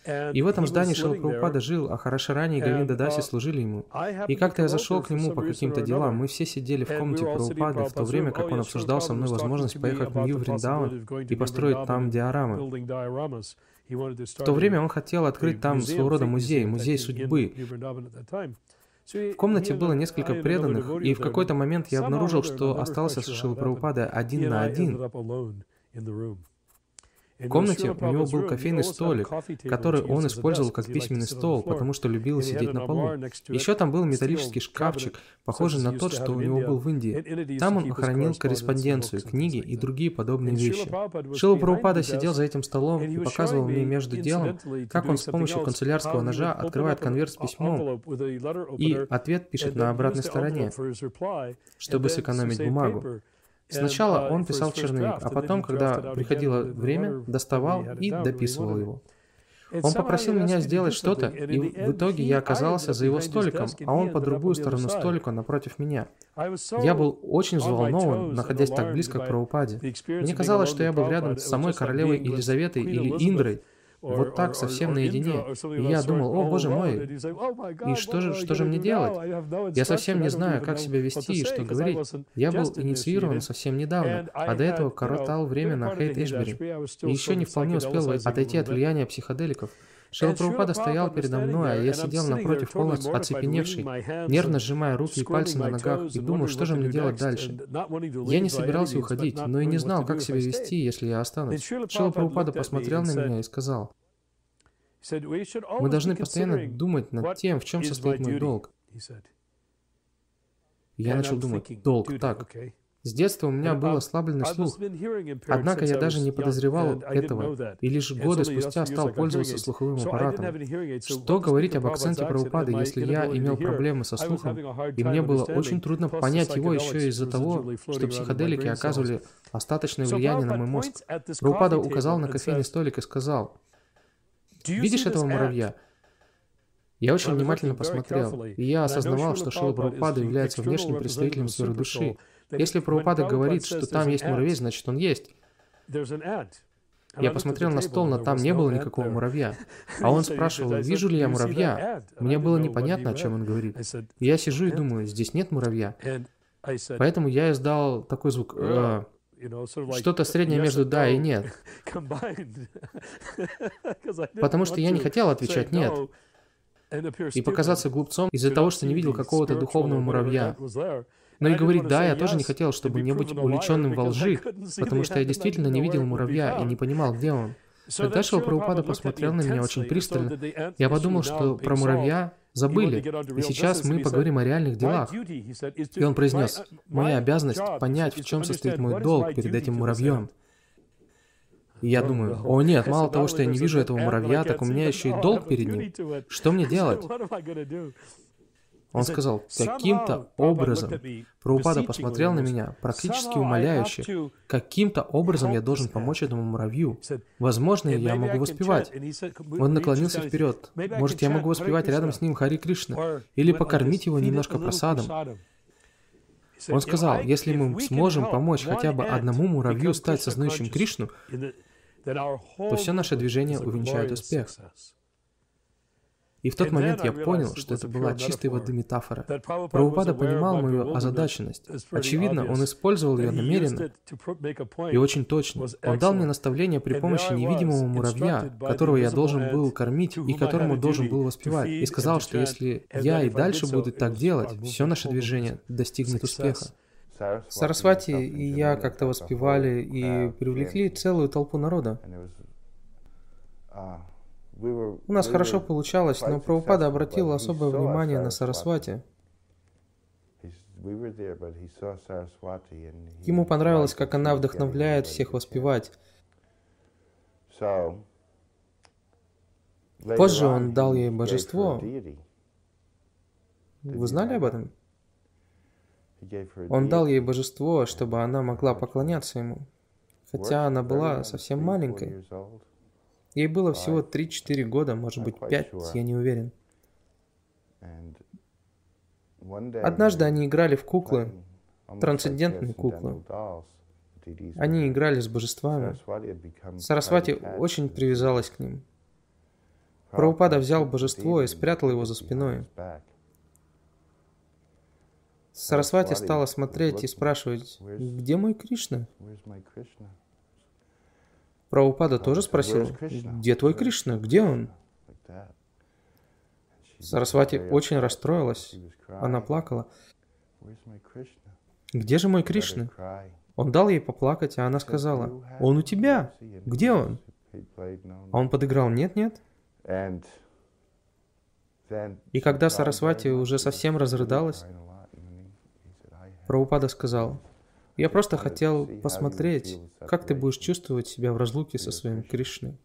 И в этом здании Шрила Прабхупада жил, а Харашарани и Говинда Даси служили ему. И как-то я зашел к нему по каким-то делам. Мы все сидели в комнате Прабхупады, в то время как он обсуждал со мной возможность поехать в Нью-Вриндаван и построить там диорамы. В то время он хотел открыть там своего рода музей, музей судьбы. В комнате было несколько преданных, и в какой-то момент я обнаружил, что остался с Шрилой Прабхупадой один на один. В комнате у него был кофейный столик, который он использовал как письменный стол, потому что любил сидеть на полу. Еще там был металлический шкафчик, похожий на тот, что у него был в Индии. Там он хранил корреспонденцию, книги и другие подобные вещи. Шрила Прабхупада сидел за этим столом и показывал мне между делом, как он с помощью канцелярского ножа открывает конверт с письмом и ответ пишет на обратной стороне, чтобы сэкономить бумагу. Сначала он писал в черновик, а потом, когда приходило время, доставал и дописывал его. Он попросил меня сделать что-то, и в итоге я оказался за его столиком, а он по другую сторону столика напротив меня. Я был очень взволнован, находясь так близко к Прабхупаде. Мне казалось, что я был рядом с самой королевой Елизаветой или Индрой, вот так, совсем наедине. И я думал, о боже мой, и что же, что же мне делать? Я совсем не знаю, как себя вести и что говорить. Я был инициирован совсем недавно, а до этого коротал время на Хейт-Эшбери. И еще не вполне успел отойти от влияния психоделиков. Шрила Прабхупада стоял передо мной, а я сидел напротив, полностью оцепеневший, нервно сжимая руки и пальцы на ногах, и думал, что же мне делать дальше. Я не собирался уходить, но и не знал, как себя вести, если я останусь. Шрила Прабхупада посмотрел на меня и сказал: «Мы должны постоянно думать над тем, в чем состоит мой долг». Я начал думать: долг, так. С детства у меня был ослабленный слух, однако я даже не подозревал этого, и лишь годы спустя стал пользоваться слуховым аппаратом. Что говорить об акценте Прабхупады, если я имел проблемы со слухом, и мне было очень трудно понять его еще из-за того, что психоделики оказывали остаточное влияние на мой мозг. Прабхупада указал на кофейный столик и сказал: «Видишь этого муравья?» Я очень внимательно посмотрел, и я осознавал, что Шрила Прабхупада является внешним представителем сферы души. Если Прабхупада говорит, что там есть муравей, значит он есть. Я посмотрел на стол, но там не было никакого муравья. А он спрашивал, вижу ли я муравья. Мне было непонятно, о чем он говорит. И я сижу и думаю, здесь нет муравья. Поэтому я издал такой звук, э, что-то среднее между «да» и «нет». Потому что я не хотел отвечать «нет» и показаться глупцом из-за того, что не видел какого-то духовного муравья. Но и говорить «да» я тоже не хотел, чтобы не быть увлеченным во лжи, потому что я действительно не видел муравья и не понимал, где он. Когда Шрила Прабхупада посмотрел на меня очень пристально, я подумал, что про муравья забыли, и сейчас мы поговорим о реальных делах. И он произнес: «Моя обязанность понять, в чем состоит мой долг перед этим муравьем». И я думаю: о нет, мало того, что я не вижу этого муравья, так у меня еще и долг перед ним. Что мне делать? Он сказал: каким-то образом. Прабхупада посмотрел на меня, практически умоляюще. Каким-то образом я должен помочь этому муравью. Возможно, я могу воспевать. Он наклонился вперед. Может, я могу воспевать рядом с ним Хари Кришна, или покормить его немножко прасадом. Он сказал: если мы сможем помочь хотя бы одному муравью стать сознающим Кришну, то все наше движение увенчает успех. И в тот момент я понял, что это была чистой воды метафора. Прабхупада понимал мою озадаченность. Очевидно, он использовал ее намеренно и очень точно. Он дал мне наставление при помощи невидимого муравья, которого я должен был кормить и которому должен был воспевать. И сказал, что если я и дальше буду так делать, все наше движение достигнет успеха. Сарасвати и я как-то воспевали и привлекли целую толпу народа. У нас хорошо получалось, но Прабхупада обратил особое внимание на Сарасвати. Ему понравилось, как она вдохновляет всех воспевать. Позже он дал ей божество. Вы знали об этом? Он дал ей божество, чтобы она могла поклоняться ему, хотя она была совсем маленькой. Ей было всего три-четыре года, может быть, пять, я не уверен. Однажды они играли в куклы, трансцендентные куклы. Они играли с божествами. Сарасвати очень привязалась к ним. Прабхупада взял божество и спрятал его за спиной. Сарасвати стала смотреть и спрашивать: «Где мой Кришна?» Прабхупада тоже спросил: «Где твой Кришна? Где он?» Сарасвати очень расстроилась. Она плакала. «Где же мой Кришна?» Он дал ей поплакать, а она сказала: «Он у тебя. Где он?» А он подыграл: «Нет, нет». И когда Сарасвати уже совсем разрыдалась, Прабхупада сказал: «Я просто хотел посмотреть, как ты будешь чувствовать себя в разлуке со своим Кришной».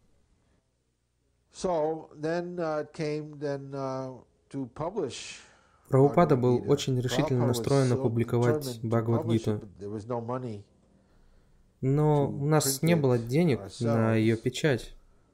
Прабхупада был очень решительно настроен опубликовать Бхагавад-гиту. Но у нас не было денег на ее печать.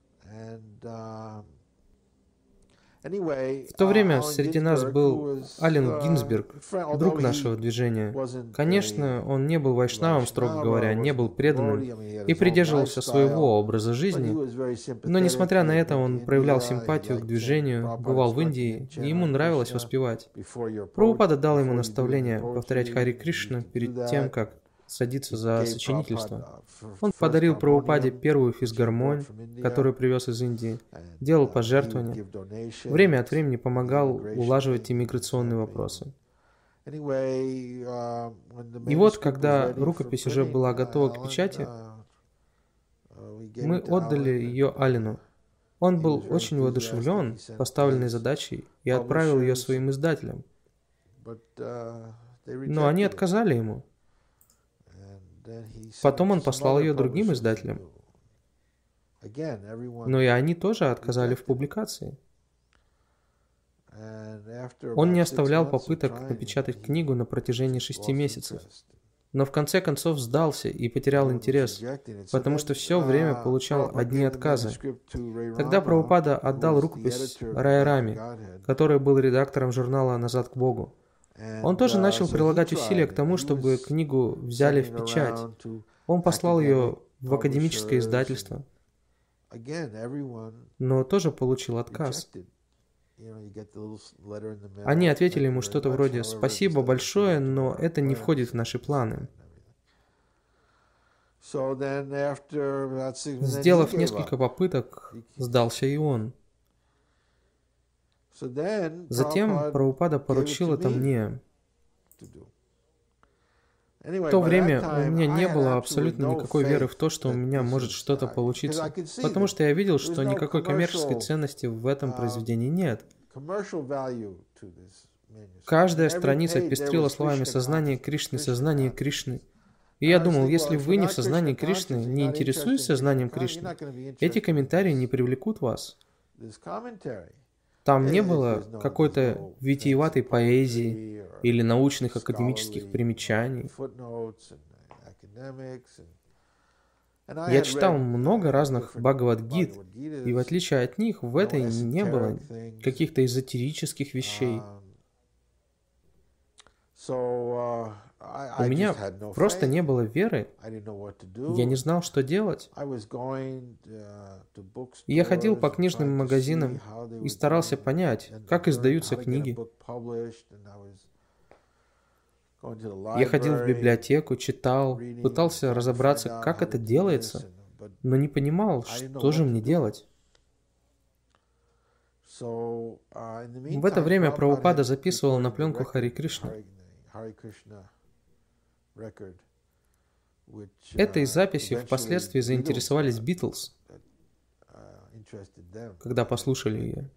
В то время среди нас был Аллен Гинзберг, друг нашего движения. Конечно, он не был вайшнавом, строго говоря, не был преданным и придерживался своего образа жизни, но, несмотря на это, он проявлял симпатию к движению, бывал в Индии, и ему нравилось воспевать. Прабхупада дал ему наставление повторять Хари Кришна перед тем, как садиться за сочинительство. Он подарил Прабхупаде первую физгармонь, которую привез из Индии, делал пожертвования, время от времени помогал улаживать иммиграционные вопросы. И вот, когда рукопись уже была готова к печати, мы отдали ее Аллену. Он был очень воодушевлен поставленной задачей и отправил ее своим издателям. Но они отказали ему. Потом он послал ее другим издателям. Но и они тоже отказали в публикации. Он не оставлял попыток напечатать книгу на протяжении шести месяцев. Но в конце концов сдался и потерял интерес, потому что все время получал одни отказы. Тогда Прабхупада отдал рукопись Рая-раме, который был редактором журнала «Назад к Богу». Он тоже начал прилагать усилия к тому, чтобы книгу взяли в печать. Он послал ее в академическое издательство, но тоже получил отказ. Они ответили ему что-то вроде: «Спасибо большое, но это не входит в наши планы». Сделав несколько попыток, сдался и он. Затем Прабхупада поручил это мне. В то время у меня не было абсолютно никакой веры в то, что у меня может что-то получиться, потому что я видел, что никакой коммерческой ценности в этом произведении нет. Каждая страница пестрила словами «сознание Кришны, сознание Кришны». И я думал, если вы не в сознании Кришны, не интересуетесь сознанием Кришны, эти комментарии не привлекут вас. Там не было какой-то витиеватой поэзии или научных академических примечаний. Я читал много разных Бхагавад-гит, и в отличие от них, в этой не было каких-то эзотерических вещей. У меня просто не было веры. Я не знал, что делать. Я ходил по книжным магазинам и старался понять, как издаются книги. Я ходил в библиотеку, читал, пытался разобраться, как это делается, но не понимал, что же мне делать. В это время Прабхупада записывал на пленку Хари Кришна. Этой записью впоследствии заинтересовались Битлз, когда послушали ее.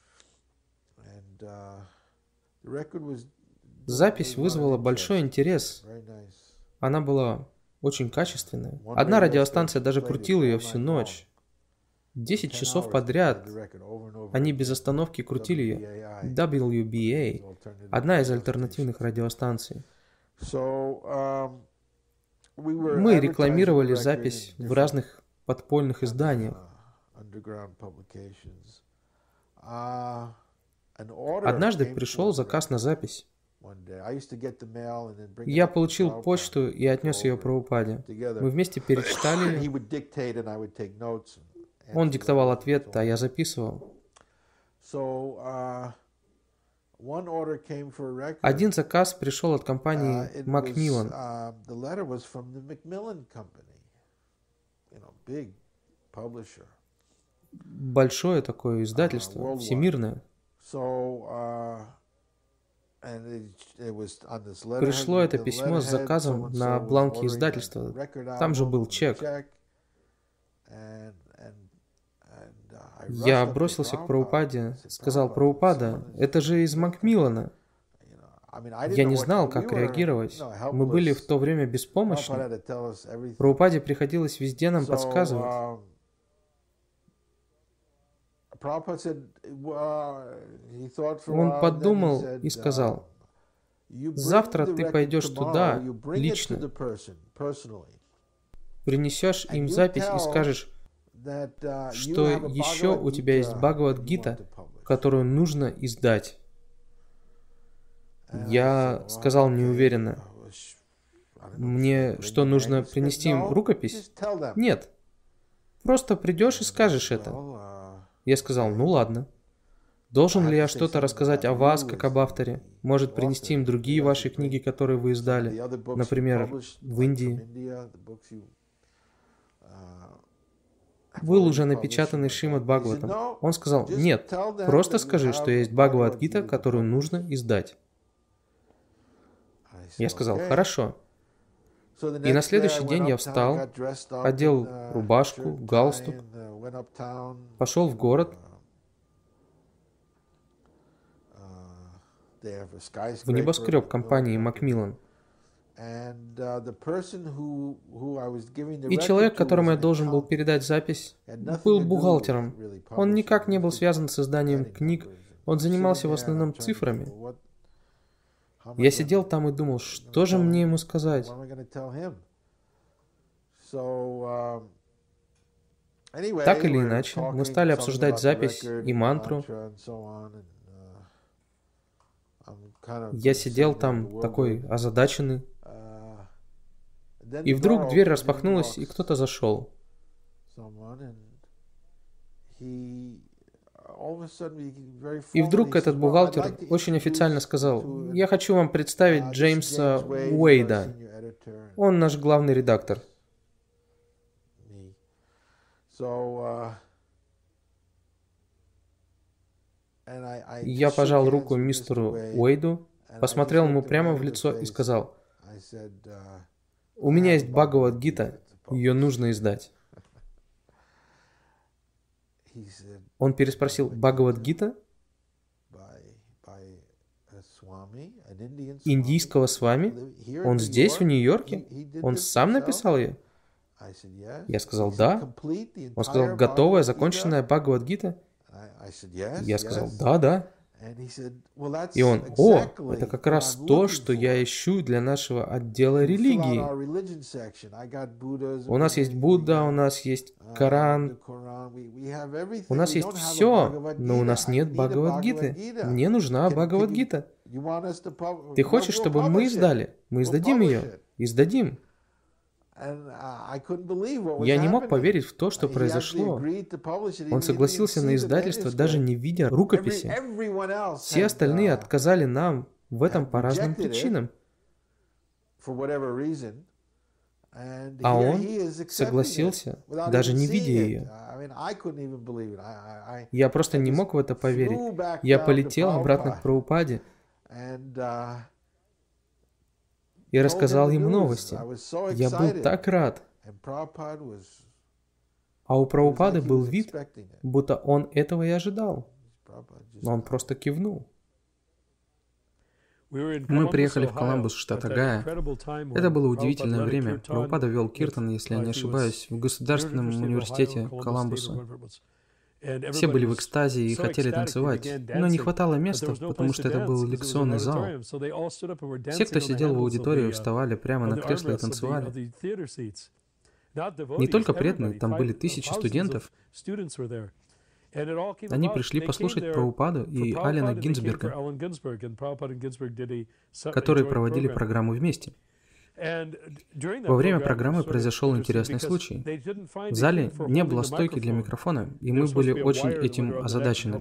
Запись вызвала большой интерес. Она была очень качественная. Одна радиостанция даже крутила ее всю ночь. Десять часов подряд они без остановки крутили ее. дабл ю би эй, одна из альтернативных радиостанций. Мы рекламировали запись в разных подпольных изданиях. Однажды пришел заказ на запись. Я получил почту и отнес ее Прабхупаде. Мы вместе перечитали ее. Он диктовал ответ, а я записывал. So, uh, one order came for a record. Один заказ пришел от компании Uh, it was, Macmillan. uh, the letter was from the Macmillan Company, you know, big publisher. Большое такое издательство, Uh, worldwide. всемирное. So, uh, and it, it was on this letterhead- Пришло это the письмо с letterhead, заказом so-and-so на was бланке ordering издательства. a record Там же album был and a чек. check, and- and- and, uh, I Я rushed up to бросился к Prabhupada. Прабхупаде, I said, сказал: "Prabhupada, «Прабхупада, someone is- это же из Макмиллана». You know, I mean, I didn't Я know не what to знал, do. как We were, реагировать. you know, Мы были в helpless. то время Prabhupada беспомощны. had to tell us everything. Прабхупаде приходилось везде нам So, подсказывать. um, Prabhupada said, well, he thought for a Он while, and then he подумал said, и сказал: uh, you bring «Завтра the ты record пойдешь tomorrow, туда you bring it to лично, the person, personally, принесешь and им you запись и tell скажешь, that, uh, you что have a еще у тебя есть Bhagavad Бхагавад-гита, Gita you want to publish». которую нужно издать». And I Я said, сказал "Well, okay, неуверенно: I was- I don't know, «Мне bring что, the нужно manuscript?» принести им No, рукопись?» just tell them. «Нет. Просто придешь и скажешь это». Well, uh, Я сказал: «Ну ладно. Должен ли я что-то рассказать о вас, как об авторе? Может, принести им другие ваши книги, которые вы some of издали? the other books you Например, published, в like Индии. from India, the books you, uh, have Был already уже published напечатанный in Шримад He said, Бхагаватам». "No, Он сказал: just «Нет, tell them просто that you скажи, что have есть Bhagavad Бхагавад-гита, Gita которую published." нужно издать». I said, Я сказал: "Okay." «Хорошо». So the И на next day следующий I день went я uptown, встал, got dressed up одел in, uh, рубашку, shirt, tie, галстук, and, uh, went uptown, пошел в город. uh, there for skyscraper, В небоскреб компании uh, Macmillan. and, uh, the person who- who I was giving the И record человек, to которому was я an должен был accountant. передать запись, Had nothing был to do бухгалтером. with really Он никак не был publishing. He was связан с изданием adding книг, numbers. он Sitting занимался в there, основном I'm trying to цифрами. think, what- how am I Я gonna- сидел там и думал, что же мне ему сказать. what am I gonna tell him? So, um, anyway, Так или we're иначе, мы talking стали something обсуждать about the запись record и and мантру. mantra and so on, and, uh, I'm kind of Я сидел sitting there там bewildered. такой озадаченный. Uh, then И the вдруг door дверь opened and распахнулась, и walks кто-то зашел. someone, and he- all of a sudden he very И formally вдруг says, этот "Well, I'd бухгалтер like to очень официально introduce сказал: to, «Я хочу вам uh, представить this Джеймса James Wade, he's our Уэйда. senior editor, and Он наш главный редактор». me. So, uh, and I- I Я shook пожал hands руку with мистеру Mister Wade, Уэйду, and I посмотрел just ему looked him прямо right в in the лицо и face. сказал: I said, uh, «У I меня have есть a Бхагавад-гита, Bhagavad Gita to ее publish». нужно издать». He said, Он переспросил: «Бхагавад-гита? by, by a Swami, an Indian Swami, Индийского с вами? live here in Он New здесь, в York. Нью-Йорке? He- he did Он this сам himself?" написал ее?» I said, "Yes." Я сказал: He said, «Да». "Complete the Он сказал: entire «Готовая, Bhagavad Gita?" законченная Бхагавад-гита?» I- I said, "Yes, Я сказал: yes." «Да, да». And he said, "Well, that's И он: «О, exactly это как what раз I'm то, looking что for. я ищу для нашего отдела You fill out религии. our religion section. I got Buddhism, У нас есть we Будда, got, у нас есть uh, Коран, the Quran. We- we have everything. у нас We есть don't have a все, Bhagavad но у Gita. нас I нет need a Бхагавад-гиты. Bhagavad Gita. Мне нужна Can- can you- Бхагавад-гита. you want us to pub- Ты we'll- хочешь, we'll чтобы publish мы it. издали? Мы We'll издадим publish ее. it. Издадим». And, uh, I couldn't believe what was Я не мог happening. поверить в то, что He actually произошло. agreed to publish it. He Он didn't согласился see на the издательство, manuscript. даже не видя Every- рукописи. everyone else Все had, остальные uh, отказали нам в этом had по разным rejected it. причинам. for whatever reason. And А here он he is accepting согласился, it without даже even не seeing видя it. ее. I mean, I couldn't even believe it. I- I- I- Я просто I не just мог в это поверить. flew back Я down to полетел обратно к Prabhupada Прабхупаде and, uh, и told him рассказал the ему news. новости. I was so Я был excited. так рад. And Prabhupada was, А у it was Прабхупады like he был was вид, expecting it. будто он этого и ожидал. Prabhupada just- Но он просто кивнул. Мы Мы приехали в Коламбус, штат Огайо. Это было удивительное время. Прабхупада вел киртан, если я не ошибаюсь, в Государственном университете Коламбуса. Все были в экстазе и хотели танцевать, но не хватало места, потому что это был лекционный зал. Все, кто сидел в аудитории, вставали прямо на кресла и танцевали. Не только преданные, там были тысячи студентов. Они пришли послушать Прабхупаду и Алена Гинзберга, которые проводили программу вместе. Во время программы произошел интересный случай. В зале не было стойки для микрофона, и мы были очень этим озадачены.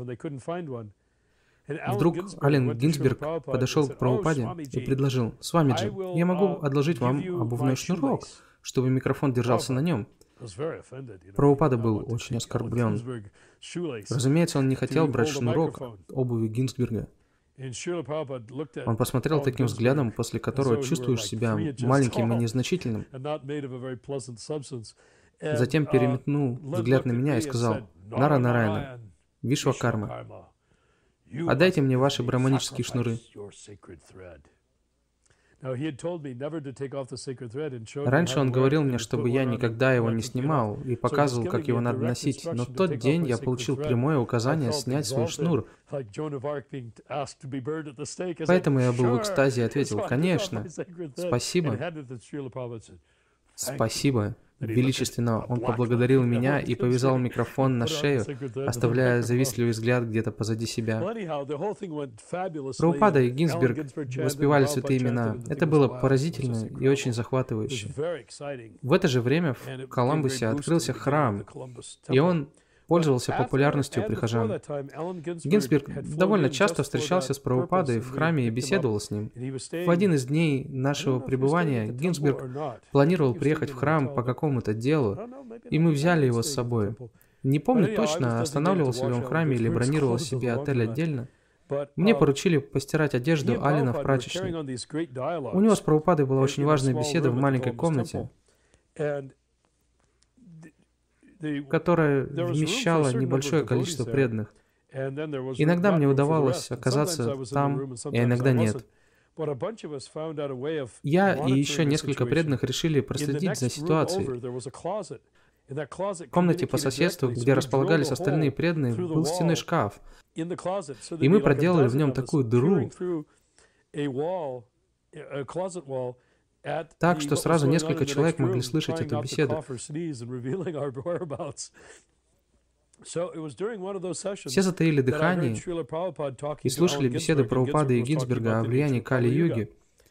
Вдруг Аллен Гинзберг подошел к Прабхупаде и предложил: «Свамиджи, я могу одолжить вам обувной шнурок, чтобы микрофон держался на нем». Прабхупада был очень оскорблен. Разумеется, он не хотел брать шнурок от обуви Гинзберга. Он посмотрел таким взглядом, после которого чувствуешь себя маленьким и незначительным. Затем переметнул взгляд на меня и сказал: «Нара Нараяна, Вишвакарма, отдайте мне ваши браманические шнуры». Раньше он говорил мне, чтобы я никогда его не снимал, и показывал, как его надо носить, но в тот день я получил прямое указание снять свой шнур. Поэтому я был в экстазе и ответил: «Конечно, спасибо». «Спасибо». Величественно он поблагодарил меня и повязал микрофон на шею, оставляя завистливый взгляд где-то позади себя. Прабхупада и Гинзберг воспевали святые имена. Это было поразительно и очень захватывающе. В это же время в Коламбусе открылся храм, и он пользовался популярностью у прихожан. Гинзберг довольно часто встречался с Прабхупадой в храме и беседовал с ним. В один из дней нашего пребывания Гинзберг планировал приехать в храм по какому-то делу, и мы взяли его с собой. Не помню точно, останавливался ли он в храме или бронировал себе отель отдельно. Мне поручили постирать одежду Аллена в прачечной. У него с Прабхупадой была очень важная беседа в маленькой комнате, которая вмещала небольшое количество преданных. Иногда мне удавалось оказаться там, и иногда нет. Я и еще несколько преданных решили проследить за ситуацией. В комнате по соседству, где располагались остальные преданные, был стенной шкаф, и мы проделали в нем такую дыру, так что сразу несколько человек могли слышать эту беседу. Все затаили дыхание и слушали беседы Прабхупады и Гинзберга о влиянии Кали-юги.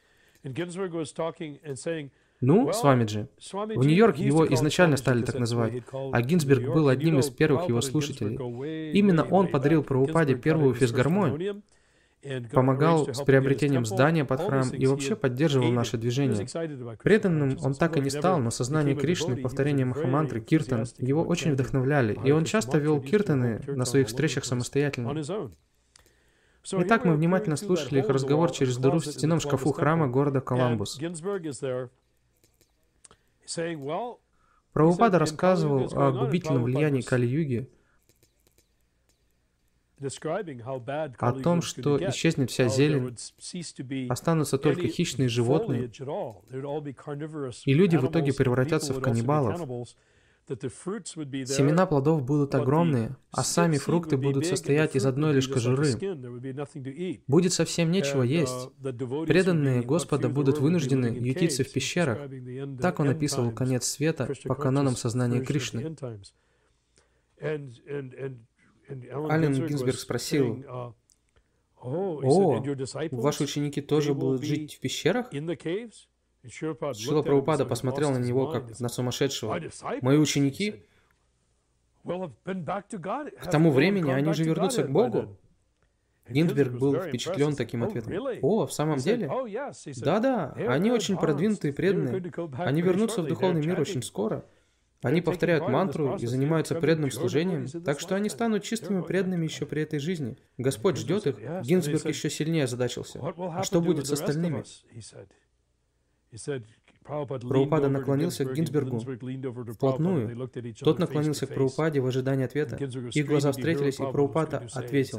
Ну, Свамиджи, в Нью-Йорк его изначально стали так называть, а Гинзберг был одним из первых его слушателей. Именно он подарил Прабхупаде первую физгармонию, помогал с приобретением здания под храм и вообще поддерживал наше движение. Преданным он так и не стал, но сознание Кришны, повторение Махамантры, киртан его очень вдохновляли, и он часто вел киртаны на своих встречах самостоятельно. Итак, мы внимательно слушали их разговор через дыру в стенном шкафу храма города Коламбус. Прабхупада рассказывал о губительном влиянии Кали-юги, о том, что исчезнет вся зелень, останутся только хищные животные, и люди в итоге превратятся в каннибалов. Семена плодов будут огромные, а сами фрукты будут состоять из одной лишь кожуры. Будет совсем нечего есть. Преданные Господа будут вынуждены ютиться в пещерах. Так он описывал конец света по канонам сознания Кришны. Аллен Гинзберг спросил: «О, ваши ученики тоже будут жить в пещерах?» Шрила Прабхупада посмотрел на него, как на сумасшедшего. «Мои ученики? К тому времени они же вернутся к Богу?» Гинзберг был впечатлен таким ответом. «О, в самом деле? Да-да, они очень продвинутые, преданные. Они вернутся в духовный мир очень скоро. Они повторяют мантру и занимаются преданным служением, так что они станут чистыми преданными еще при этой жизни. Господь ждет их». Гинзберг еще сильнее озадачился. «А что будет с остальными?» Прабхупада наклонился к Гинзбергу вплотную. Тот наклонился к Прабхупаде в ожидании ответа. Их глаза встретились, и Прабхупада ответил: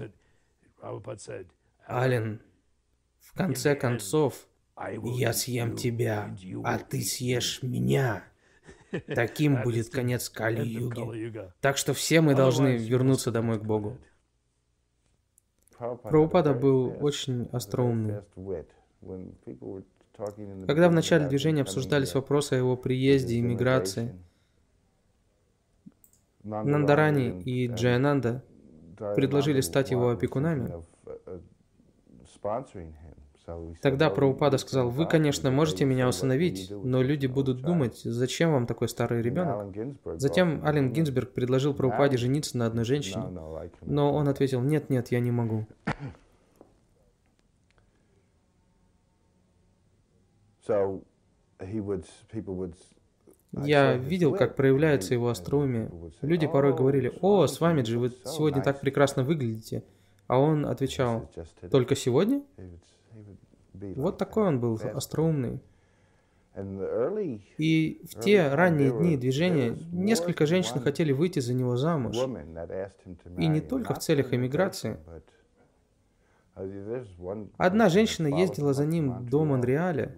«Аллен, в конце концов, я съем тебя, а ты съешь меня. Таким будет конец Кали-юги. Так что все мы должны вернуться домой к Богу». Прабхупада был очень остроумный. Когда в начале движения обсуждались вопросы о его приезде и миграции, Нандарани и Джаянанда предложили стать его опекунами. Тогда Прабхупада сказал: вы, конечно, можете меня усыновить, но люди будут думать, зачем вам такой старый ребенок? Затем Аллен Гинзберг предложил Прабхупаде жениться на одной женщине, но он ответил: нет, нет, я не могу. Я видел, как проявляется его остроумие. Люди порой говорили: «О, Свамиджи, вы сегодня так прекрасно выглядите». А он отвечал: «Только сегодня?» Вот такой он был, остроумный. И в те ранние дни движения несколько женщин хотели выйти за него замуж. И не только в целях эмиграции. Одна женщина ездила за ним до Монреаля.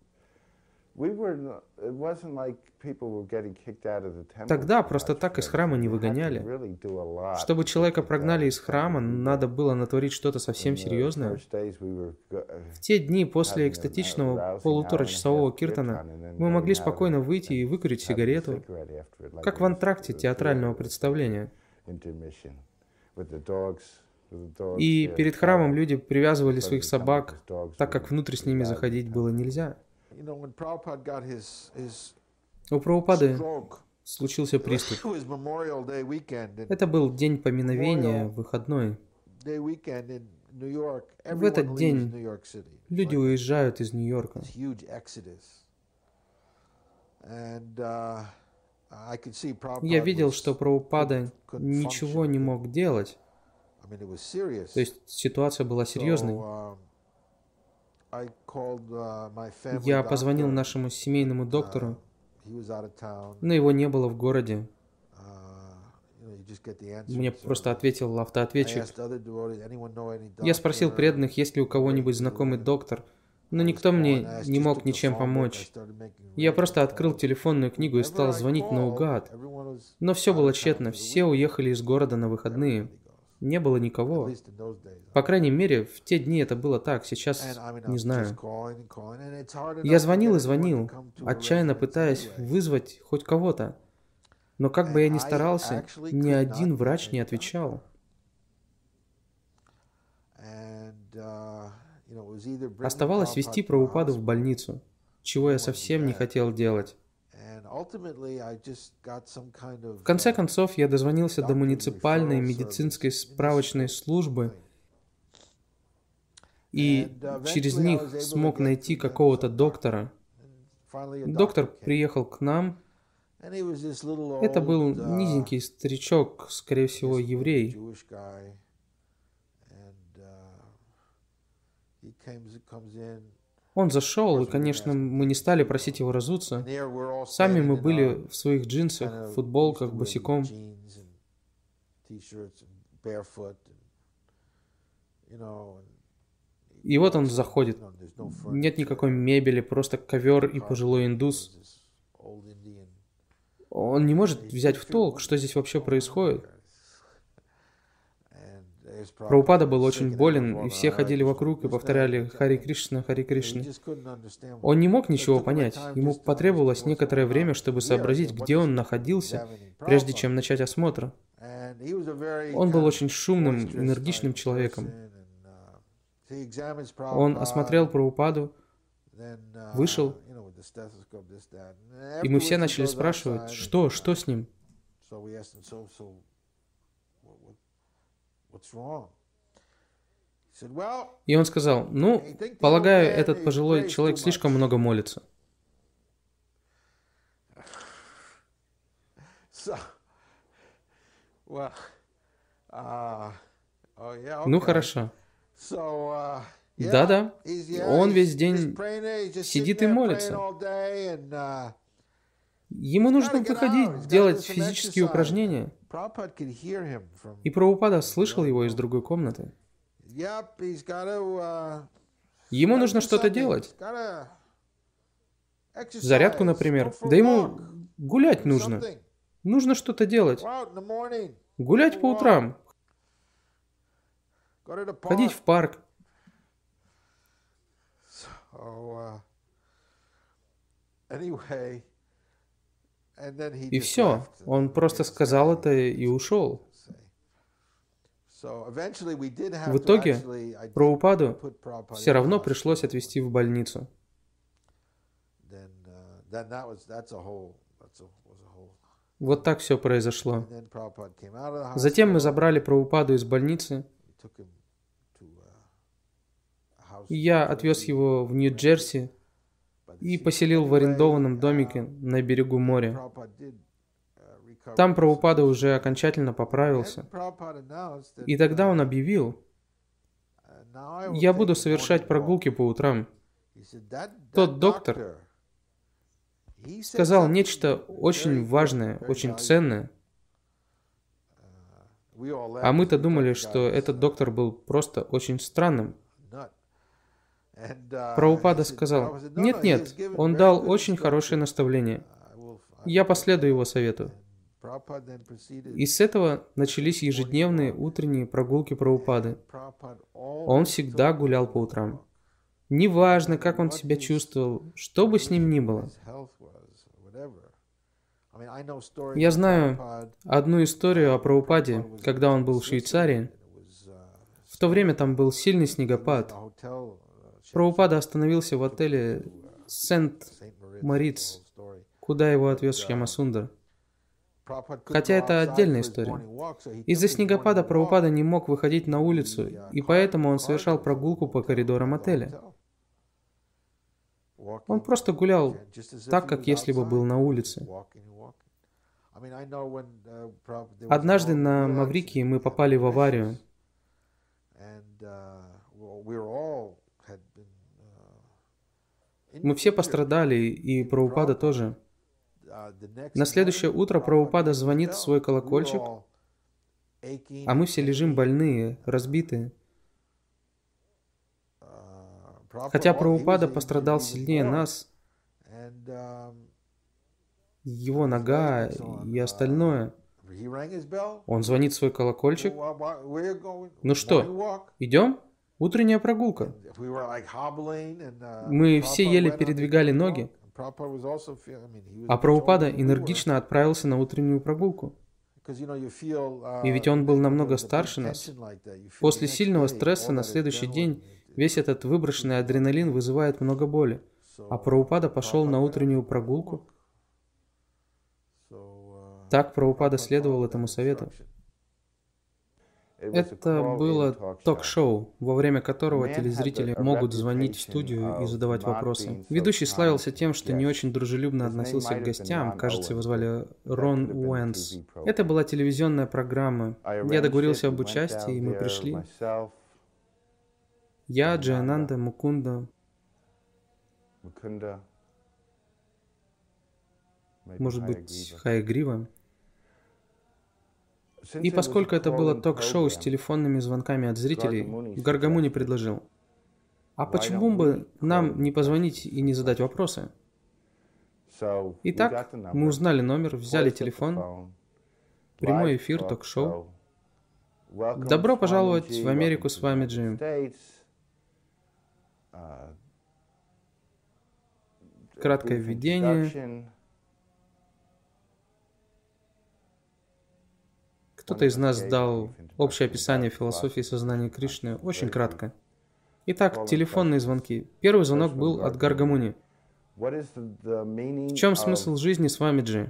Тогда просто так из храма не выгоняли. Чтобы человека прогнали из храма, надо было натворить что-то совсем серьезное. В те дни после экстатичного полуторачасового киртана мы могли спокойно выйти и выкурить сигарету, как в антракте театрального представления. И перед храмом люди привязывали своих собак, так как внутрь с ними заходить было нельзя. У Прабхупады случился приступ. Это был день поминовения, выходной. В этот день люди уезжают из Нью-Йорка. Я видел, что Прабхупада ничего не мог делать. То есть ситуация была серьезной. Я позвонил нашему семейному доктору, но его не было в городе. Мне просто ответил автоответчик. Я спросил преданных, есть ли у кого-нибудь знакомый доктор, но никто мне не мог ничем помочь. Я просто открыл телефонную книгу и стал звонить наугад. Но все было тщетно, все уехали из города на выходные. Не было никого. По крайней мере, в те дни это было так, сейчас не знаю. Я звонил и звонил, отчаянно пытаясь вызвать хоть кого-то. Но как бы я ни старался, ни один врач не отвечал. Оставалось везти Прабхупаду в больницу, чего я совсем не хотел делать. В конце концов, я дозвонился до муниципальной медицинской справочной службы и через них смог найти какого-то доктора. Доктор приехал к нам. Это был низенький старичок, скорее всего, еврей. Он зашел, и, конечно, мы не стали просить его разуться. Сами мы были в своих джинсах, футболках, босиком. И вот он заходит. Нет никакой мебели, просто ковер и пожилой индус. Он не может взять в толк, что здесь вообще происходит. Прабхупада был очень болен, и все ходили вокруг и повторяли «Хари Кришна, Хари Кришна». Он не мог ничего понять. Ему потребовалось некоторое время, чтобы сообразить, где он находился, прежде чем начать осмотр. Он был очень шумным, энергичным человеком. Он осмотрел Прабхупаду, вышел, и мы все начали спрашивать, что, что с ним? И он сказал: ну, полагаю, этот пожилой человек слишком много молится. Ну, хорошо. Да-да, он весь день сидит и молится. Ему нужно выходить, делать физические упражнения. И Прабхупада слышал его из другой комнаты. Ему нужно что-то делать. Зарядку, например. Да ему гулять нужно. Нужно что-то делать. Гулять по утрам. Ходить в парк. И все. Он просто сказал это и ушел. В итоге Прабхупаду все равно пришлось отвезти в больницу. Вот так все произошло. Затем мы забрали Прабхупаду из больницы, и я отвез его в Нью-Джерси и поселил в арендованном домике на берегу моря. Там Прабхупада уже окончательно поправился. И тогда он объявил: «Я буду совершать прогулки по утрам». Тот доктор сказал нечто очень важное, очень ценное. А мы-то думали, что этот доктор был просто очень странным. Прабхупада сказал: «Нет-нет, он дал очень хорошее наставление. Я последую его совету». И с этого начались ежедневные утренние прогулки Прабхупады. Он всегда гулял по утрам. Неважно, как он себя чувствовал, что бы с ним ни было. Я знаю одну историю о Прабхупаде, когда он был в Швейцарии. В то время там был сильный снегопад. Прабхупада остановился в отеле Сент-Мориц, куда его отвез Шьямасундар. Хотя это отдельная история. Из-за снегопада Прабхупада не мог выходить на улицу, и поэтому он совершал прогулку по коридорам отеля. Он просто гулял так, как если бы был на улице. Однажды на Маврикии мы попали в аварию. Мы все пострадали, и Прабхупада тоже. На следующее утро Прабхупада звонит в свой колокольчик, а мы все лежим больные, разбитые. Хотя Прабхупада пострадал сильнее нас, его нога и остальное. Он звонит в свой колокольчик. Ну что, идем? Утренняя прогулка. Мы все еле передвигали ноги. А Прабхупада энергично отправился на утреннюю прогулку. И ведь он был намного старше нас. После сильного стресса на следующий день весь этот выброшенный адреналин вызывает много боли. А Прабхупада пошел на утреннюю прогулку. Так Прабхупада следовал этому совету. Это было ток-шоу, во время которого телезрители могут звонить в студию и задавать вопросы. Ведущий славился тем, что не очень дружелюбно относился к гостям. Кажется, его звали Рон Уэнс. Это была телевизионная программа. Я договорился об участии, и мы пришли. Я, Джаянанда, Мукунда, может быть, Хаягрива. И поскольку это было ток-шоу с телефонными звонками от зрителей, Гаргамуни предложил: «А почему бы нам не позвонить и не задать вопросы?» Итак, мы узнали номер, взяли телефон, прямой эфир ток-шоу. Добро пожаловать в Америку, с вами Джим. Краткое введение. Кто-то из нас дал общее описание философии сознания Кришны, очень кратко. Итак, телефонные звонки. Первый звонок был от Гаргамуни. В чем смысл жизни, Свамиджи?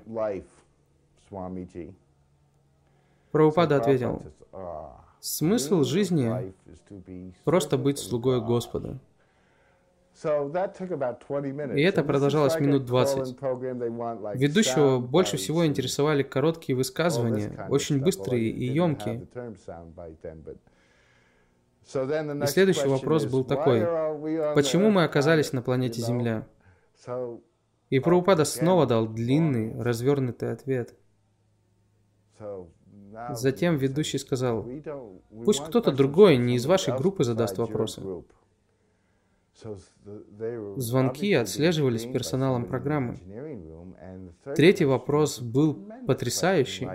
Прабхупада ответил: смысл жизни – просто быть слугой Господа. И это продолжалось минут двадцать. Ведущего больше всего интересовали короткие высказывания, очень быстрые и емкие. И следующий вопрос был такой: почему мы оказались на планете Земля? И Прабхупада снова дал длинный, развернутый ответ. Затем ведущий сказал: пусть кто-то другой, не из вашей группы, задаст вопросы. Звонки отслеживались персоналом программы. Третий вопрос был потрясающий.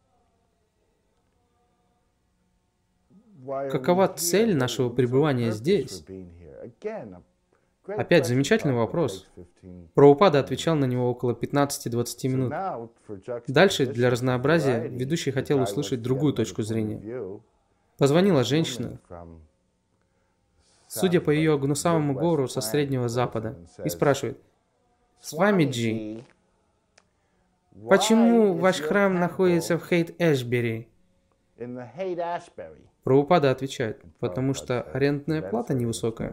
Какова цель нашего пребывания здесь? Опять замечательный вопрос. Прабхупада отвечал на него около пятнадцати-двадцати минут. Дальше, для разнообразия, ведущий хотел услышать другую точку зрения. Позвонила женщина, судя по ее гнусавому говору, со Среднего Запада, и спрашивает: «Свамиджи, почему ваш храм находится в Хейт-Эшбери?» Прабхупада отвечает: «Потому что арендная плата невысокая».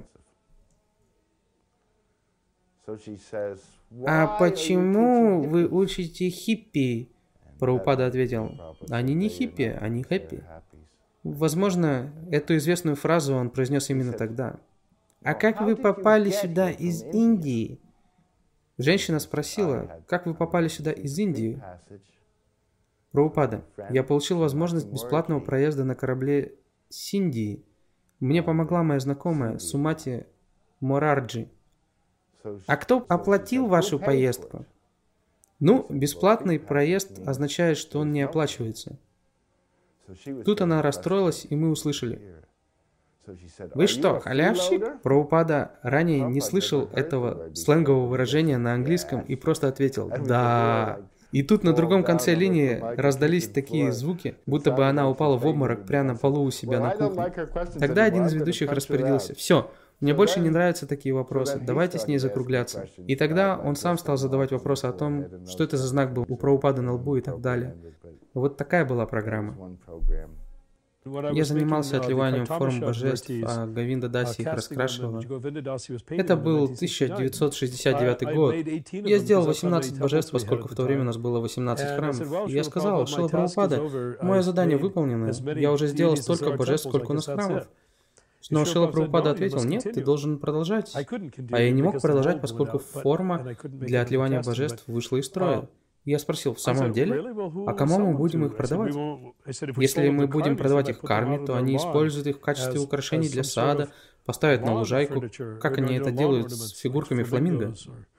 «А почему вы учите хиппи?» Прабхупада ответил: «Они не хиппи, они хэппи». Возможно, эту известную фразу он произнес именно тогда. «А как вы попали сюда из Индии?» Женщина спросила: «Как вы попали сюда из Индии?» «Прабхупада, я получил возможность бесплатного проезда на корабле с Индии. Мне помогла моя знакомая Сумати Морарджи». «А кто оплатил вашу поездку?» «Ну, бесплатный проезд означает, что он не оплачивается». Тут она расстроилась, и мы услышали: «Вы что, халявщик?» Прабхупада ранее не слышал этого сленгового выражения на английском и просто ответил: «Да». И тут на другом конце линии раздались такие звуки, будто бы она упала в обморок прямо на полу у себя на кухне. Тогда один из ведущих распорядился: «Все, мне больше не нравятся такие вопросы, давайте с ней закругляться». И тогда он сам стал задавать вопросы о том, что это за знак был у Прабхупады на лбу и так далее. Вот такая была программа. Я занимался отливанием форм божеств, а Говинда Даси их раскрашивала. Это был тысяча девятьсот шестьдесят девятый год. Я сделал восемнадцать божеств, поскольку в то время у нас было восемнадцать храмов. И я сказал: «Шрила Прабхупада, мое задание выполнено. Я уже сделал столько божеств, сколько у нас храмов». Но Шрила Прабхупада ответил: «Нет, ты должен продолжать». А я не мог продолжать, поскольку форма для отливания божеств вышла из строя. Я спросил: «В самом деле? А кому мы будем их продавать? Если мы будем продавать их в карме, то они используют их в качестве украшений для сада, поставят на лужайку, как они это делают с фигурками фламинго».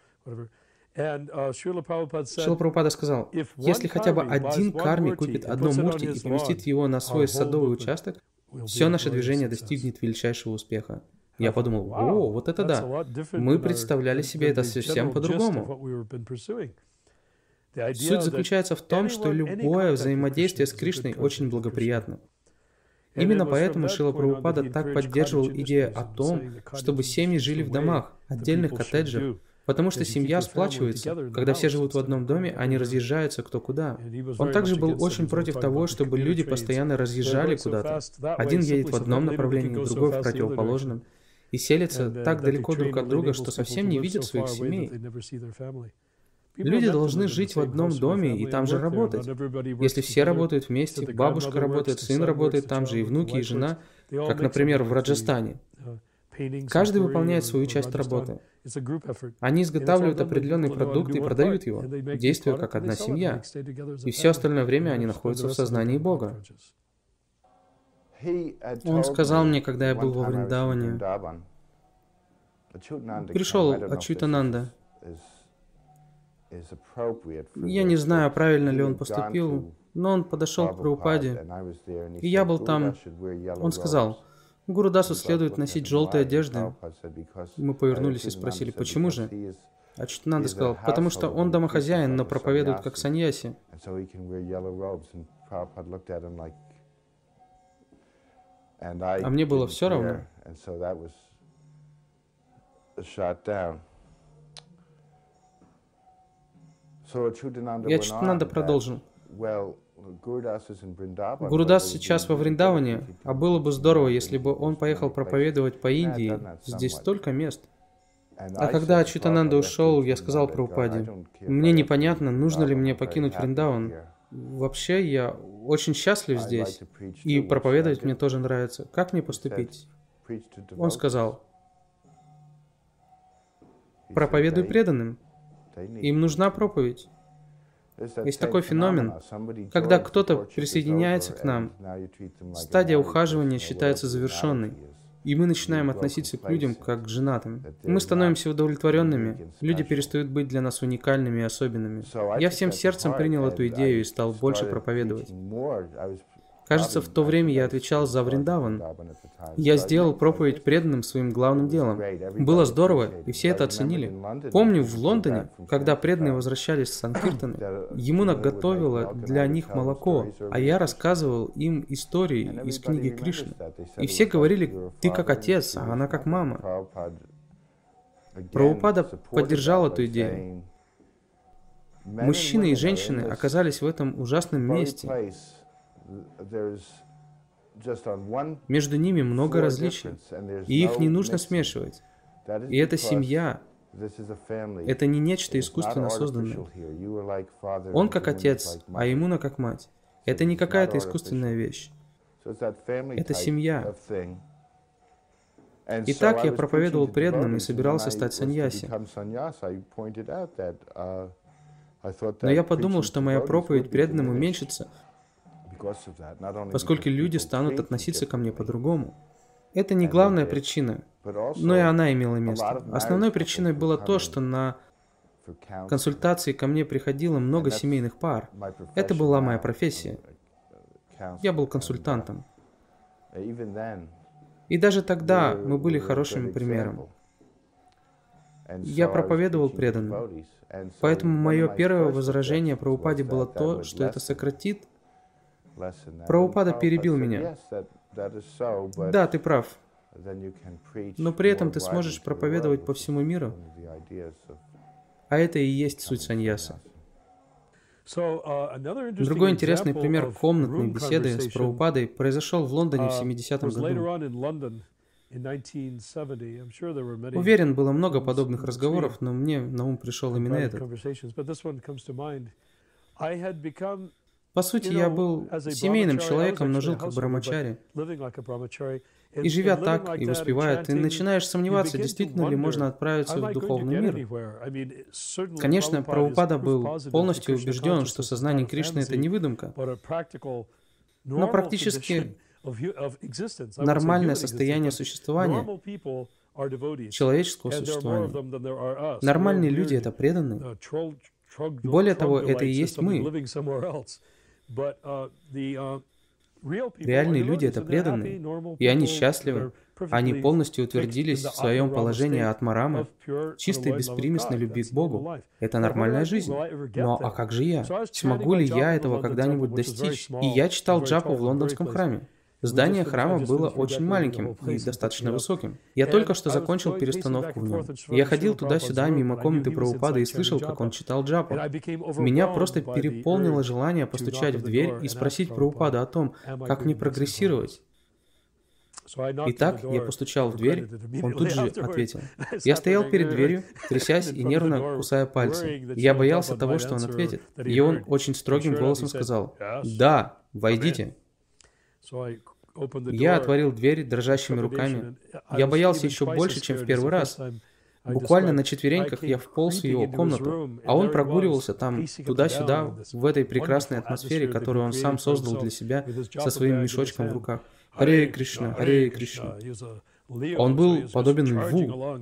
Шрила Прабхупада сказал: «Если хотя бы один карми купит одно мурти и поместит его на свой садовый участок, все наше движение достигнет величайшего успеха». Я подумал: «О, вот это да! Мы представляли себе это совсем по-другому». Суть заключается в том, что любое взаимодействие с Кришной очень благоприятно. Именно поэтому Шрила Прабхупада так поддерживал идею о том, чтобы семьи жили в домах, отдельных коттеджах, потому что семья сплачивается. Когда все живут в одном доме, они разъезжаются кто куда. Он также был очень против того, чтобы люди постоянно разъезжали куда-то. Один едет в одном направлении, другой в противоположном, и селятся так далеко друг от друга, что совсем не видят своих семей. Люди должны жить в одном доме и там же работать. Если все работают вместе, бабушка работает, сын работает там же, и внуки, и жена, как, например, в Раджастане. Каждый выполняет свою часть работы. Они изготавливают определенный продукт и продают его, действуя как одна семья. И все остальное время они находятся в сознании Бога. Он сказал мне, когда я был во Вриндаване, пришел Ачютананда. Я не знаю, правильно ли он поступил, но он подошел к Прабхупаде, и я был там. Он сказал: «Гуру Дасу следует носить желтые одежды». Мы повернулись и спросили: «Почему же?» Ачютананда сказал: «Потому что он домохозяин, но проповедует как саньяси». А мне было все равно. И Ачютананда продолжил: «Гурудас сейчас во Вриндаване, а было бы здорово, если бы он поехал проповедовать по Индии. Здесь столько мест». А когда Ачютананда ушел, я сказал Прабхупаде: «Мне непонятно, нужно ли мне покинуть Вриндаван. Вообще, я очень счастлив здесь, и проповедовать мне тоже нравится. Как мне поступить?» Он сказал: «Проповедуй преданным. Им нужна проповедь». Есть такой феномен, когда кто-то присоединяется к нам, стадия ухаживания считается завершенной, и мы начинаем относиться к людям как к женатым. Мы становимся удовлетворенными, люди перестают быть для нас уникальными и особенными. Я всем сердцем принял эту идею и стал больше проповедовать. Кажется, в то время я отвечал за Вриндаван. Я сделал проповедь преданным своим главным делом. Было здорово, и все это оценили. Помню, в Лондоне, когда преданные возвращались с Санкиртаны, Ямуна готовила для них молоко, а я рассказывал им истории из книги Кришны. И все говорили: «Ты как отец, а она как мама». Прабхупада поддержал эту идею. Мужчины и женщины оказались в этом ужасном месте. Между ними много различий, и их не нужно смешивать. И эта семья, это не нечто искусственно созданное. Он как отец, а Ямуна как мать. Это не какая-то искусственная вещь. Это семья. Итак, я проповедовал преданным и собирался стать саньяси. Но я подумал, что моя проповедь преданным уменьшится, поскольку люди станут относиться ко мне по-другому. Это не главная причина, но и она имела место. Основной причиной было то, что на консультации ко мне приходило много семейных пар. Это была моя профессия. Я был консультантом. И даже тогда мы были хорошим примером. Я проповедовал преданным. Поэтому мое первое возражение Прабхупаде было то, что это сократит. Прабхупада перебил меня. Да, ты прав. Но при этом ты сможешь проповедовать по всему миру. А это и есть суть саньясы. Другой интересный пример комнатной беседы с Прабхупадой произошел в Лондоне в семидесятом году. Уверен, было много подобных разговоров, но мне на ум пришел именно этот. По сути, я был семейным человеком, но жил как брамачари. И живя так, и воспевая, ты начинаешь сомневаться, действительно ли можно отправиться в духовный мир. Конечно, Прабхупада был полностью убежден, что сознание Кришны — это не выдумка. Но практически нормальное состояние существования, человеческого существования. Нормальные люди — это преданные. Более того, это и есть мы. Реальные люди — это преданные, и они счастливы. Они полностью утвердились в своем положении атмарамы, чистой беспримесной любви к Богу. Это нормальная жизнь. Но а как же я? Смогу ли я этого когда-нибудь достичь? И я читал джапу в лондонском храме. Здание храма было очень маленьким и достаточно высоким. Я только что закончил перестановку в нем. Я ходил туда-сюда мимо комнаты Прабхупады и слышал, как он читал джапу. Меня просто переполнило желание постучать в дверь и спросить Прабхупаду о том, как мне прогрессировать. Итак, я постучал в дверь, он тут же ответил. Я стоял перед дверью, трясясь и нервно кусая пальцы. Я боялся того, что он ответит. И он очень строгим голосом сказал: «Да, войдите». Я отворил дверь дрожащими руками. Я боялся еще больше, чем в первый раз. Буквально на четвереньках я вполз в его комнату, а он прогуливался там туда-сюда, в этой прекрасной атмосфере, которую он сам создал для себя со своим мешочком в руках. Харе Кришна, Харе Кришна. Он был подобен льву.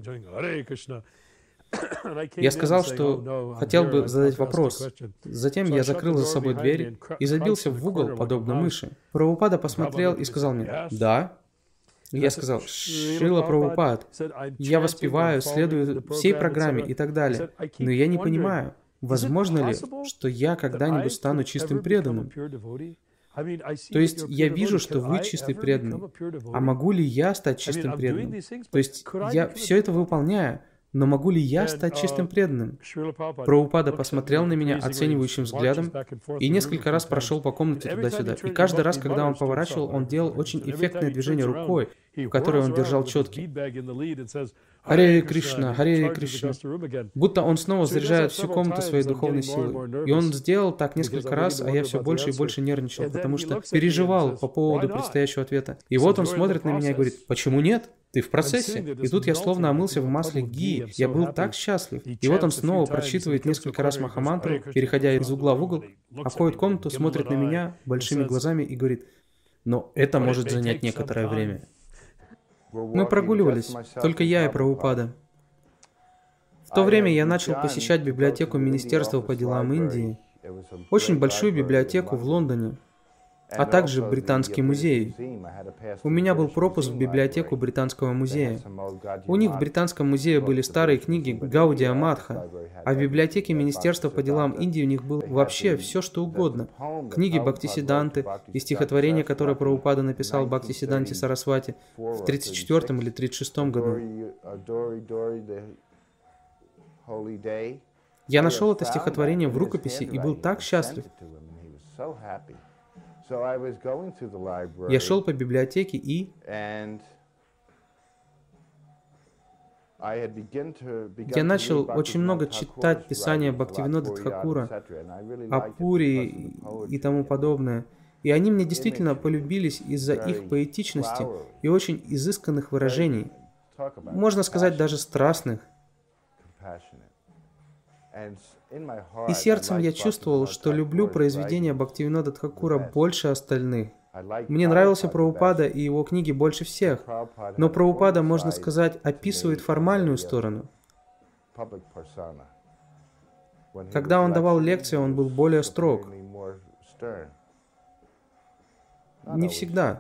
Я сказал, что хотел бы задать вопрос. Затем я закрыл за собой дверь и забился в угол, подобно мыши. Прабхупада посмотрел и сказал мне: «Да». Я сказал: «Шрила Прабхупад, я воспеваю, следую всей программе и так далее, но я не понимаю, возможно ли, что я когда-нибудь стану чистым преданным? То есть я вижу, что вы чистый преданный, а могу ли я стать чистым преданным? То есть я все это выполняю, но могу ли я стать чистым преданным?» Прабхупада посмотрел на меня оценивающим взглядом и несколько раз прошел по комнате туда-сюда. И каждый раз, когда он поворачивал, он делал очень эффектное движение рукой, в которой он держал четки. «Харе Кришна, Харе Кришна». Будто он снова заряжает всю комнату своей духовной силой. И он сделал так несколько раз, а я все больше и больше нервничал, потому что переживал по поводу предстоящего ответа. И вот он смотрит на меня и говорит: «Почему нет? Ты в процессе». И тут я словно омылся в масле ги. Я был так счастлив. И вот он снова прочитывает несколько раз Махамантру, переходя из угла в угол, обходит комнату, смотрит на меня большими глазами и говорит: «Но это может занять некоторое время». Мы прогуливались, только я и Прабхупада. В то время я начал посещать библиотеку Министерства по делам Индии, очень большую библиотеку в Лондоне. а также Британский музей. У меня был пропуск в библиотеку Британского музея. У них в Британском музее были старые книги Гаудия Мадха, а в библиотеке Министерства по делам Индии у них было вообще все, что угодно. Книги Бхактисиданты и стихотворение, которое Прабхупада написал Бхактисиданте Сарасвати в тридцать четвёртом или тридцать шестом году. Я нашел это стихотворение в рукописи и был так счастлив. Я шел по библиотеке и... Я начал очень много читать писания Бхактивинода Тхакура, о Пури и тому подобное. И они мне действительно полюбились из-за их поэтичности и очень изысканных выражений. Можно сказать, даже страстных. И сердцем я чувствовал, что люблю произведения Бхактивинода Тхакура больше остальных. Мне нравился Прабхупада и его книги больше всех, но Прабхупада, можно сказать, описывает формальную сторону. Когда он давал лекции, он был более строг. Не всегда.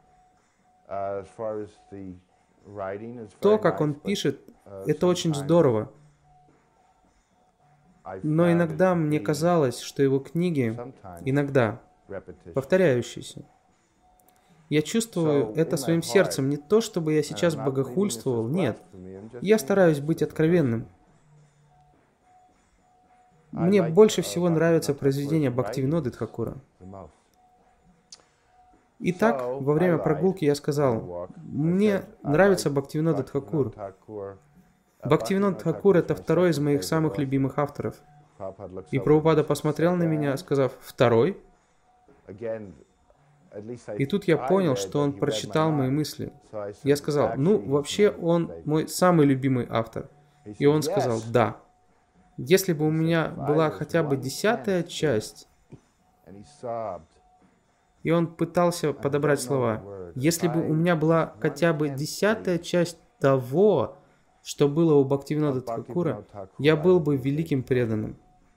То, как он пишет, это очень здорово. Но иногда мне казалось, что его книги, иногда, повторяющиеся. Я чувствую это своим сердцем, не то чтобы я сейчас богохульствовал, нет. Я стараюсь быть откровенным. Мне больше всего нравятся произведения Бхактивинода Тхакура. Итак, во время прогулки я сказал, мне нравится Бхактивинода Тхакур. Бхактивинод Тхакур — это второй из моих самых любимых авторов. И Прабхупада посмотрел на меня, сказав, «Второй?» И тут я понял, что он прочитал мои мысли. Я сказал, «Ну, вообще он мой самый любимый автор». И он сказал, «Да. Если бы у меня была хотя бы десятая часть...» И он пытался подобрать слова. «Если бы у меня была хотя бы десятая часть того, что было у Бхактивинода Тхакура, я был бы великим преданным».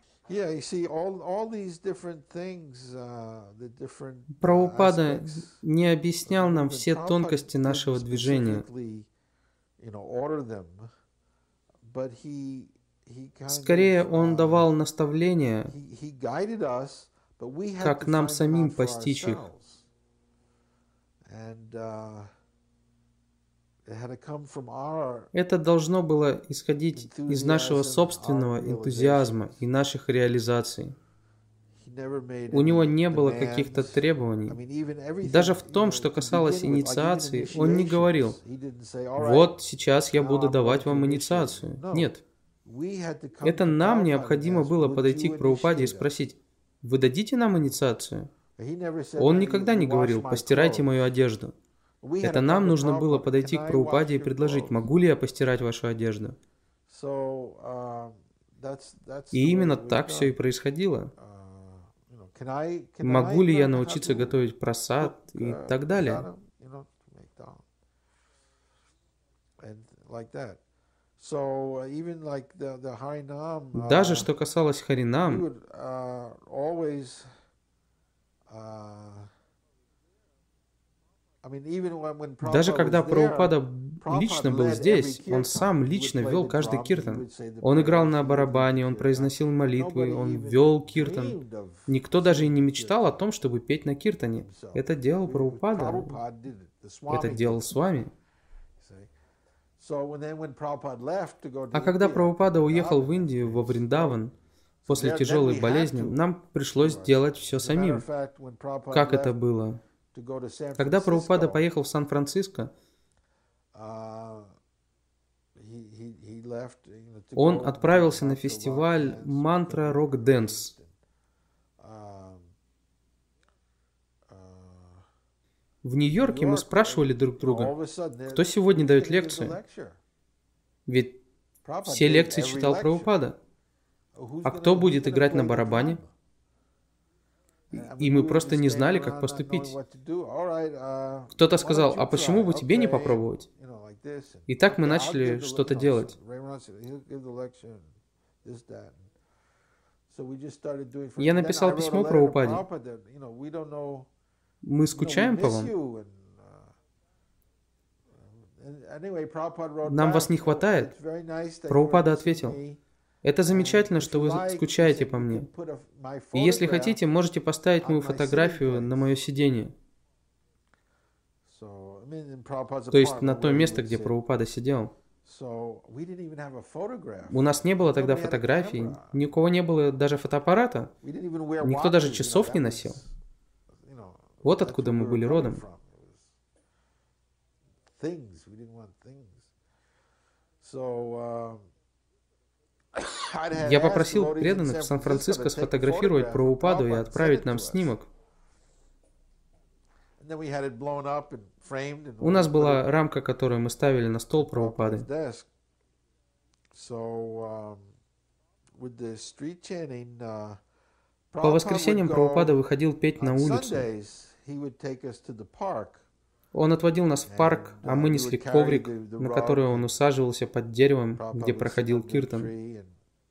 Прабхупада не объяснял нам все тонкости нашего движения. Скорее, он давал наставления, как нам самим постичь их. Это должно было исходить из нашего собственного энтузиазма и наших реализаций. У него не было каких-то требований. Даже в том, что касалось инициации, он не говорил, «Вот сейчас я буду давать вам инициацию». Нет. Это нам необходимо было подойти к Прабхупаде и спросить, «Вы дадите нам инициацию?» Он никогда не говорил, «Постирайте мою одежду». Это нам нужно было подойти к Прабхупаде и предложить, могу ли я постирать вашу одежду. И именно так все и происходило. Могу ли я научиться готовить прасад и так далее. Даже что касалось Харинам, даже когда Прабхупада лично был здесь, он сам лично вел каждый киртан. Он играл на барабане, он произносил молитвы, он вел киртан. Никто даже и не мечтал о том, чтобы петь на киртане. Это делал Прабхупада. Это делал с вами. А когда Прабхупада уехал в Индию, во Вриндаван, после тяжелой болезни, нам пришлось делать все самим. Как это было? Когда Прабхупада поехал в Сан-Франциско, он отправился на фестиваль Мантра Рок Дэнс. В Нью-Йорке мы спрашивали друг друга, кто сегодня дает лекцию? Ведь все лекции читал Прабхупада. А кто будет играть на барабане? И мы просто не знали, как поступить. Кто-то сказал, а почему бы тебе не попробовать? И так мы начали что-то делать. Я написал письмо Прабхупаде. Мы скучаем по вам. Нам вас не хватает. Прабхупада ответил: это замечательно, что вы скучаете по мне. И если хотите, можете поставить мою фотографию на мое сиденье. То есть на то место, где Прабхупада сидел. У нас не было тогда фотографий, ни у кого не было даже фотоаппарата, никто даже часов не носил. Вот откуда мы были родом. Я попросил преданных в Сан-Франциско сфотографировать Прабхупаду и отправить нам снимок. У нас была рамка, которую мы ставили на стол Прабхупады. По воскресеньям Прабхупада выходил петь на улицу. Он отводил нас в парк, а мы несли коврик, на который он усаживался под деревом, где проходил киртан.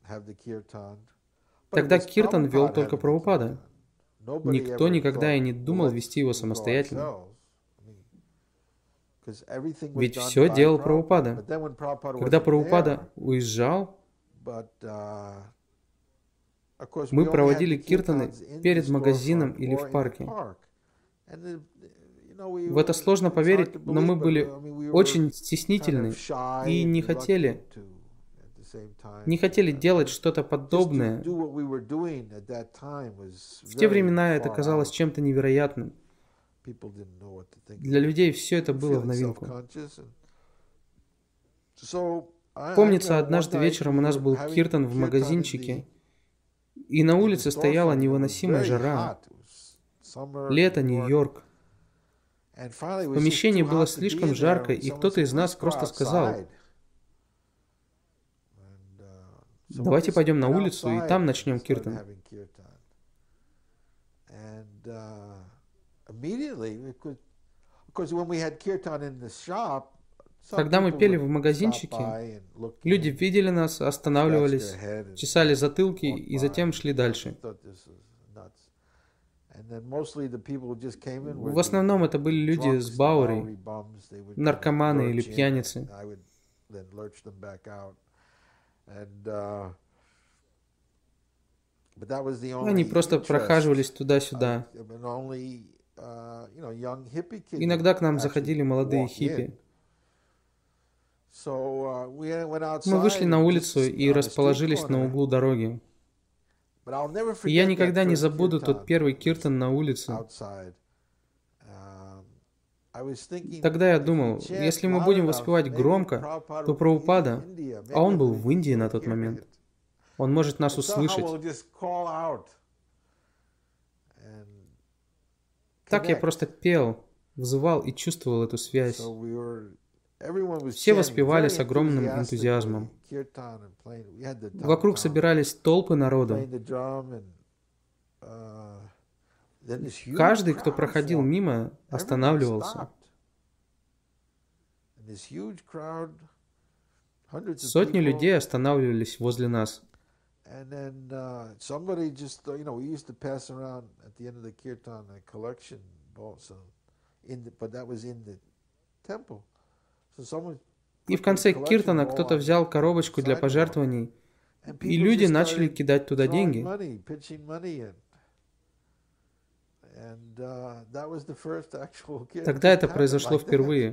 Тогда киртан вел только Прабхупада. Никто никогда и не думал вести его самостоятельно. Ведь все делал Прабхупада. Когда Прабхупада уезжал, мы проводили киртаны перед магазином или в парке. В это сложно поверить, но мы были очень стеснительны и не хотели, не хотели делать что-то подобное. В те времена это казалось чем-то невероятным. Для людей все это было в новинку. Помнится, однажды вечером у нас был киртан в магазинчике, и на улице стояла невыносимая жара. Лето, Нью-Йорк. В помещении было слишком жарко, и кто-то из нас просто сказал: давайте пойдем на улицу, и там начнем киртан. Когда мы пели в магазинчике, люди видели нас, останавливались, чесали затылки и затем шли дальше. В основном это были люди с Баури, наркоманы или пьяницы. Они просто прохаживались туда-сюда. Иногда к нам заходили молодые хиппи. Мы вышли на улицу и расположились на углу дороги. И я никогда не забуду тот первый киртан на улице. Тогда я думал, если мы будем воспевать громко, то Прабхупада, а он был в Индии на тот момент, он может нас услышать. Так я просто пел, взывал и чувствовал эту связь. Все воспевали с огромным энтузиазмом. Вокруг собирались толпы народа. Каждый, кто проходил мимо, останавливался. Сотни людей останавливались возле нас. И в конце киртана кто-то взял коробочку для пожертвований, и люди начали кидать туда деньги. Тогда это произошло впервые.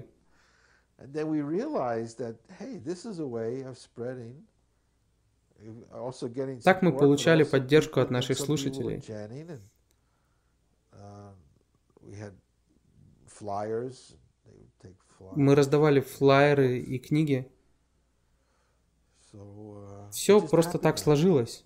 Так мы получали поддержку от наших слушателей. Мы раздавали флаеры и книги. Все просто так сложилось.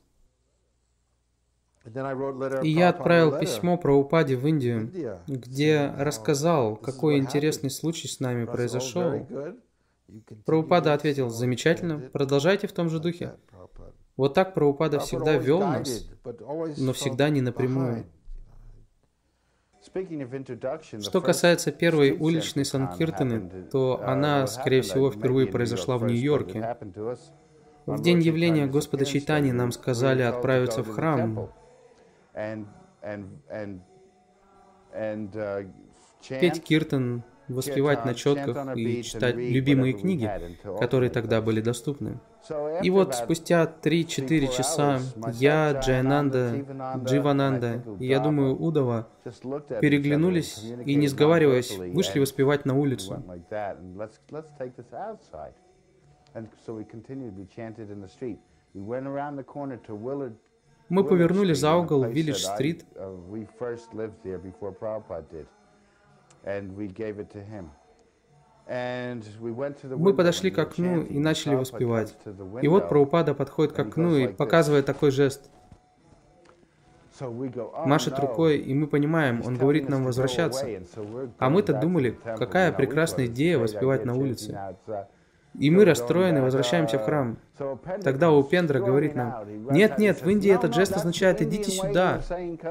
И я отправил письмо Прабхупаде в Индию, где рассказал, какой интересный случай с нами произошел. Прабхупада ответил: замечательно, продолжайте в том же духе. Вот так Прабхупада всегда вел нас, но всегда не напрямую. Что касается первой уличной санкиртаны, то она, скорее всего, впервые произошла в Нью-Йорке. В день явления Господа Чайтаньи нам сказали отправиться в храм. петь киртан, воспевать на четках и читать любимые книги, которые тогда были доступны. И вот спустя три-четыре часа я, Джаянанда, Дживананда и, я думаю, Удава переглянулись и, не сговариваясь, вышли воспевать на улицу. Мы повернули за угол в Виллидж-стрит. Мы подошли к окну и начали воспевать. И вот Прабхупада подходит к окну и показывает такой жест. Машет рукой, и мы понимаем, он говорит нам возвращаться. А мы-то думали, какая прекрасная идея воспевать на улице. И мы, расстроены, возвращаемся в храм. Тогда Упендра говорит нам: «Нет-нет, в Индии этот жест означает «идите сюда».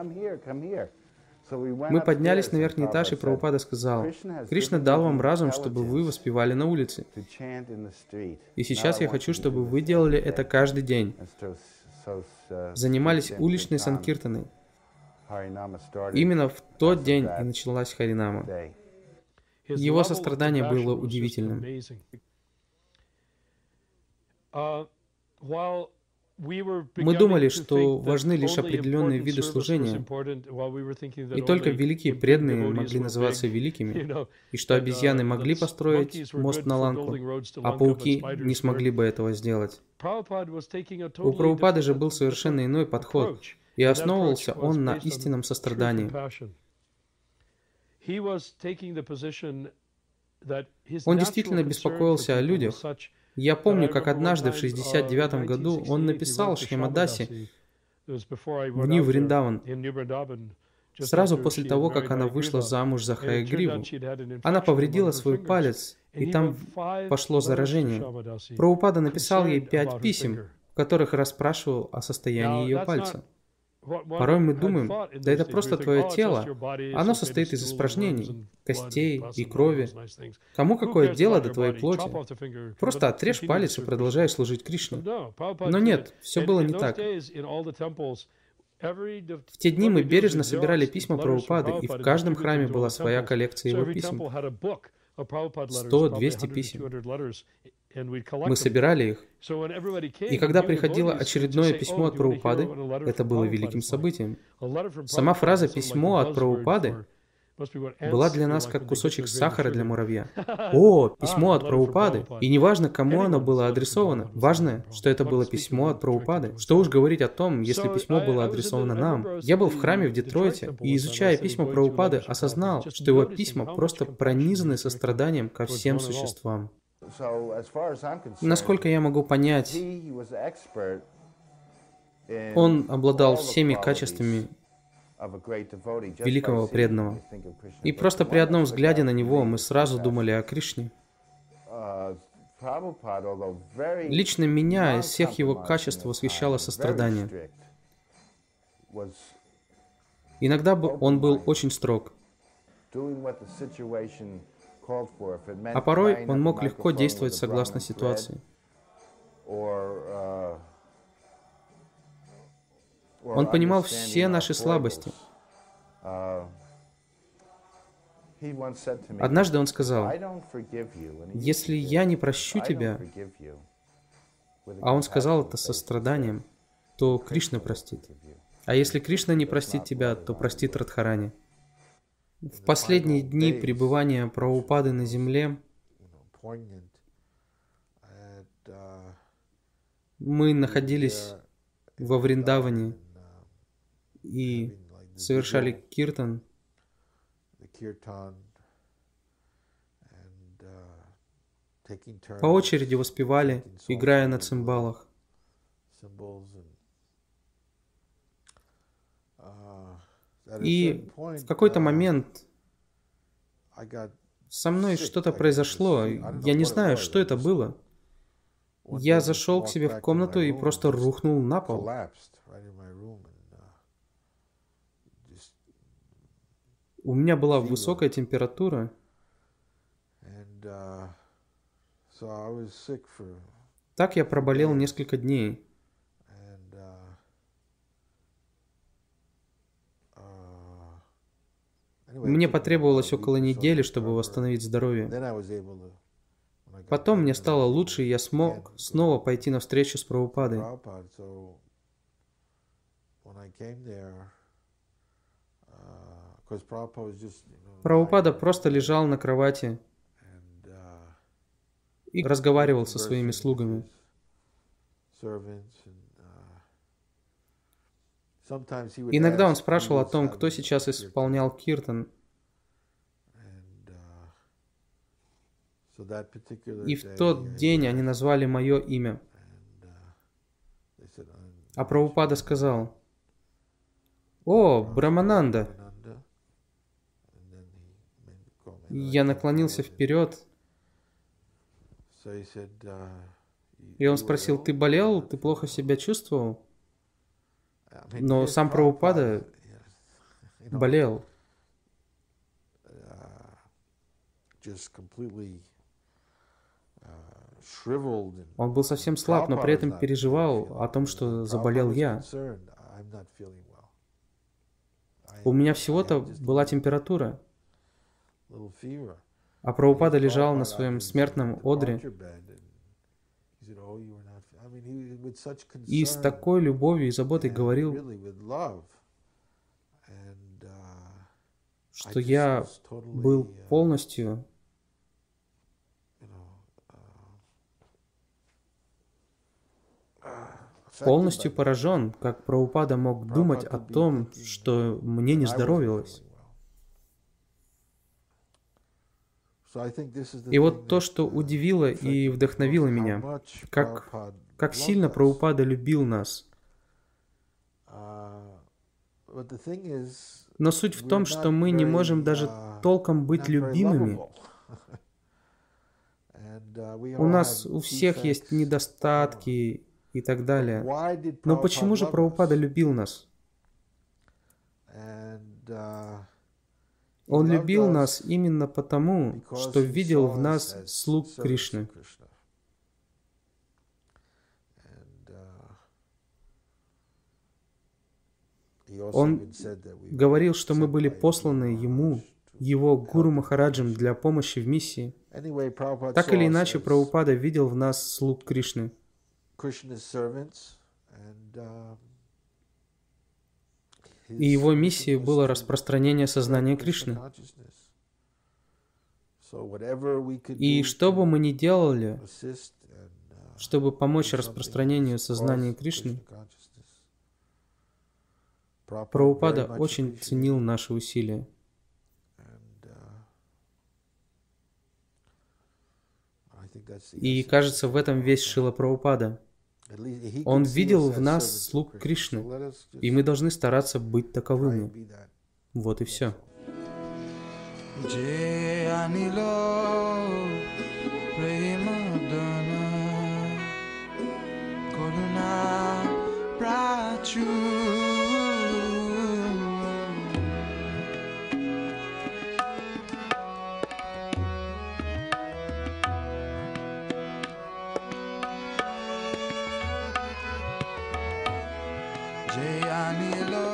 Мы поднялись на верхний этаж, и Прабхупада сказал: «Кришна дал вам разум, чтобы вы воспевали на улице. И сейчас я хочу, чтобы вы делали это каждый день. Занимались уличной санкиртаной». Именно в тот день и началась Харинама. Его сострадание было удивительным. Мы думали, что важны лишь определенные виды служения, и только великие преданные могли называться великими, и что обезьяны могли построить мост на Ланку, а пауки не смогли бы этого сделать. У Прабхупады же был совершенно иной подход, и основывался он на истинном сострадании. Он действительно беспокоился о людях. Я помню, как однажды в шестьдесят девятом году он написал Шримадасе в Нью Вриндаван, сразу после того, как она вышла замуж за Хаягриву. Она повредила свой палец, и там пошло заражение. Прабхупада написал ей пять писем, в которых расспрашивал о состоянии ее пальца. Порой мы думаем, да это просто твое тело, оно состоит из испражнений, костей и крови. Кому какое дело до твоей плоти? Просто отрежь палец и продолжай служить Кришне. Но нет, все было не так. В те дни мы бережно собирали письма Прабхупады, и в каждом храме была своя коллекция его писем. сто-двести писем. Мы собирали их. И когда приходило очередное письмо от Прабхупады, это было великим событием. Сама фраза «письмо от Прабхупады» была для нас как кусочек сахара для муравья. О, письмо от Прабхупады! И неважно, кому оно было адресовано, важно, что это было письмо от Прабхупады. Что уж говорить о том, если письмо было адресовано нам. Я был в храме в Детройте, и, изучая письма Прабхупады, осознал, что его письма просто пронизаны состраданием ко всем существам. Насколько я могу понять, он обладал всеми качествами великого преданного. И просто при одном взгляде на него мы сразу думали о Кришне. Лично меня из всех его качеств восхищало сострадание. Иногда он был очень строг. А порой он мог легко действовать согласно ситуации. Он понимал все наши слабости. Однажды он сказал: «Если я не прощу тебя», а он сказал это со страданием, то Кришна простит. А если Кришна не простит тебя, то простит Радхарани. В последние дни пребывания Прабхупады на земле мы находились во Вриндаване и совершали киртан. По очереди воспевали, играя на цимбалах. И в какой-то момент со мной что-то произошло. Я не знаю, что это было. Я зашел к себе в комнату и просто рухнул на пол. У меня была высокая температура. Так я проболел несколько дней. Мне потребовалось около недели, чтобы восстановить здоровье. Потом мне стало лучше, и я смог снова пойти на встречу с Прабхупадой. Прабхупада просто лежал на кровати и разговаривал со своими слугами. Иногда он спрашивал о том, кто сейчас исполнял киртан. И в тот день они назвали мое имя. А Прабхупада сказал: «О, Брамананда!» Я наклонился вперед, и он спросил: «Ты болел? Ты плохо себя чувствовал?» Но сам Прабхупада болел. Он был совсем слаб, но при этом переживал о том, что заболел я. У меня всего-то была температура. А Прабхупада лежал на своем смертном одре и с такой любовью и заботой говорил, что я был полностью полностью поражен, как Прабхупада мог думать о том, что мне не здоровилось. И вот то, что удивило и вдохновило меня, как, как сильно Прабхупада любил нас. Но суть в том, что мы не можем даже толком быть любимыми. У нас у всех есть недостатки и так далее. Но почему же Прабхупада любил нас? Он любил нас именно потому, что видел в нас слуг Кришны. Он говорил, что мы были посланы Ему, Его Гуру Махараджем для помощи в миссии. Так или иначе, Прабхупада видел в нас слуг Кришны. И его миссией было распространение сознания Кришны. И что бы мы ни делали, чтобы помочь распространению сознания Кришны, Прабхупада очень ценил наши усилия. И кажется, в этом весь Шрила Прабхупада. Он видел в нас слуг Кришны, и мы должны стараться быть таковыми. Вот и все. Jai Anilo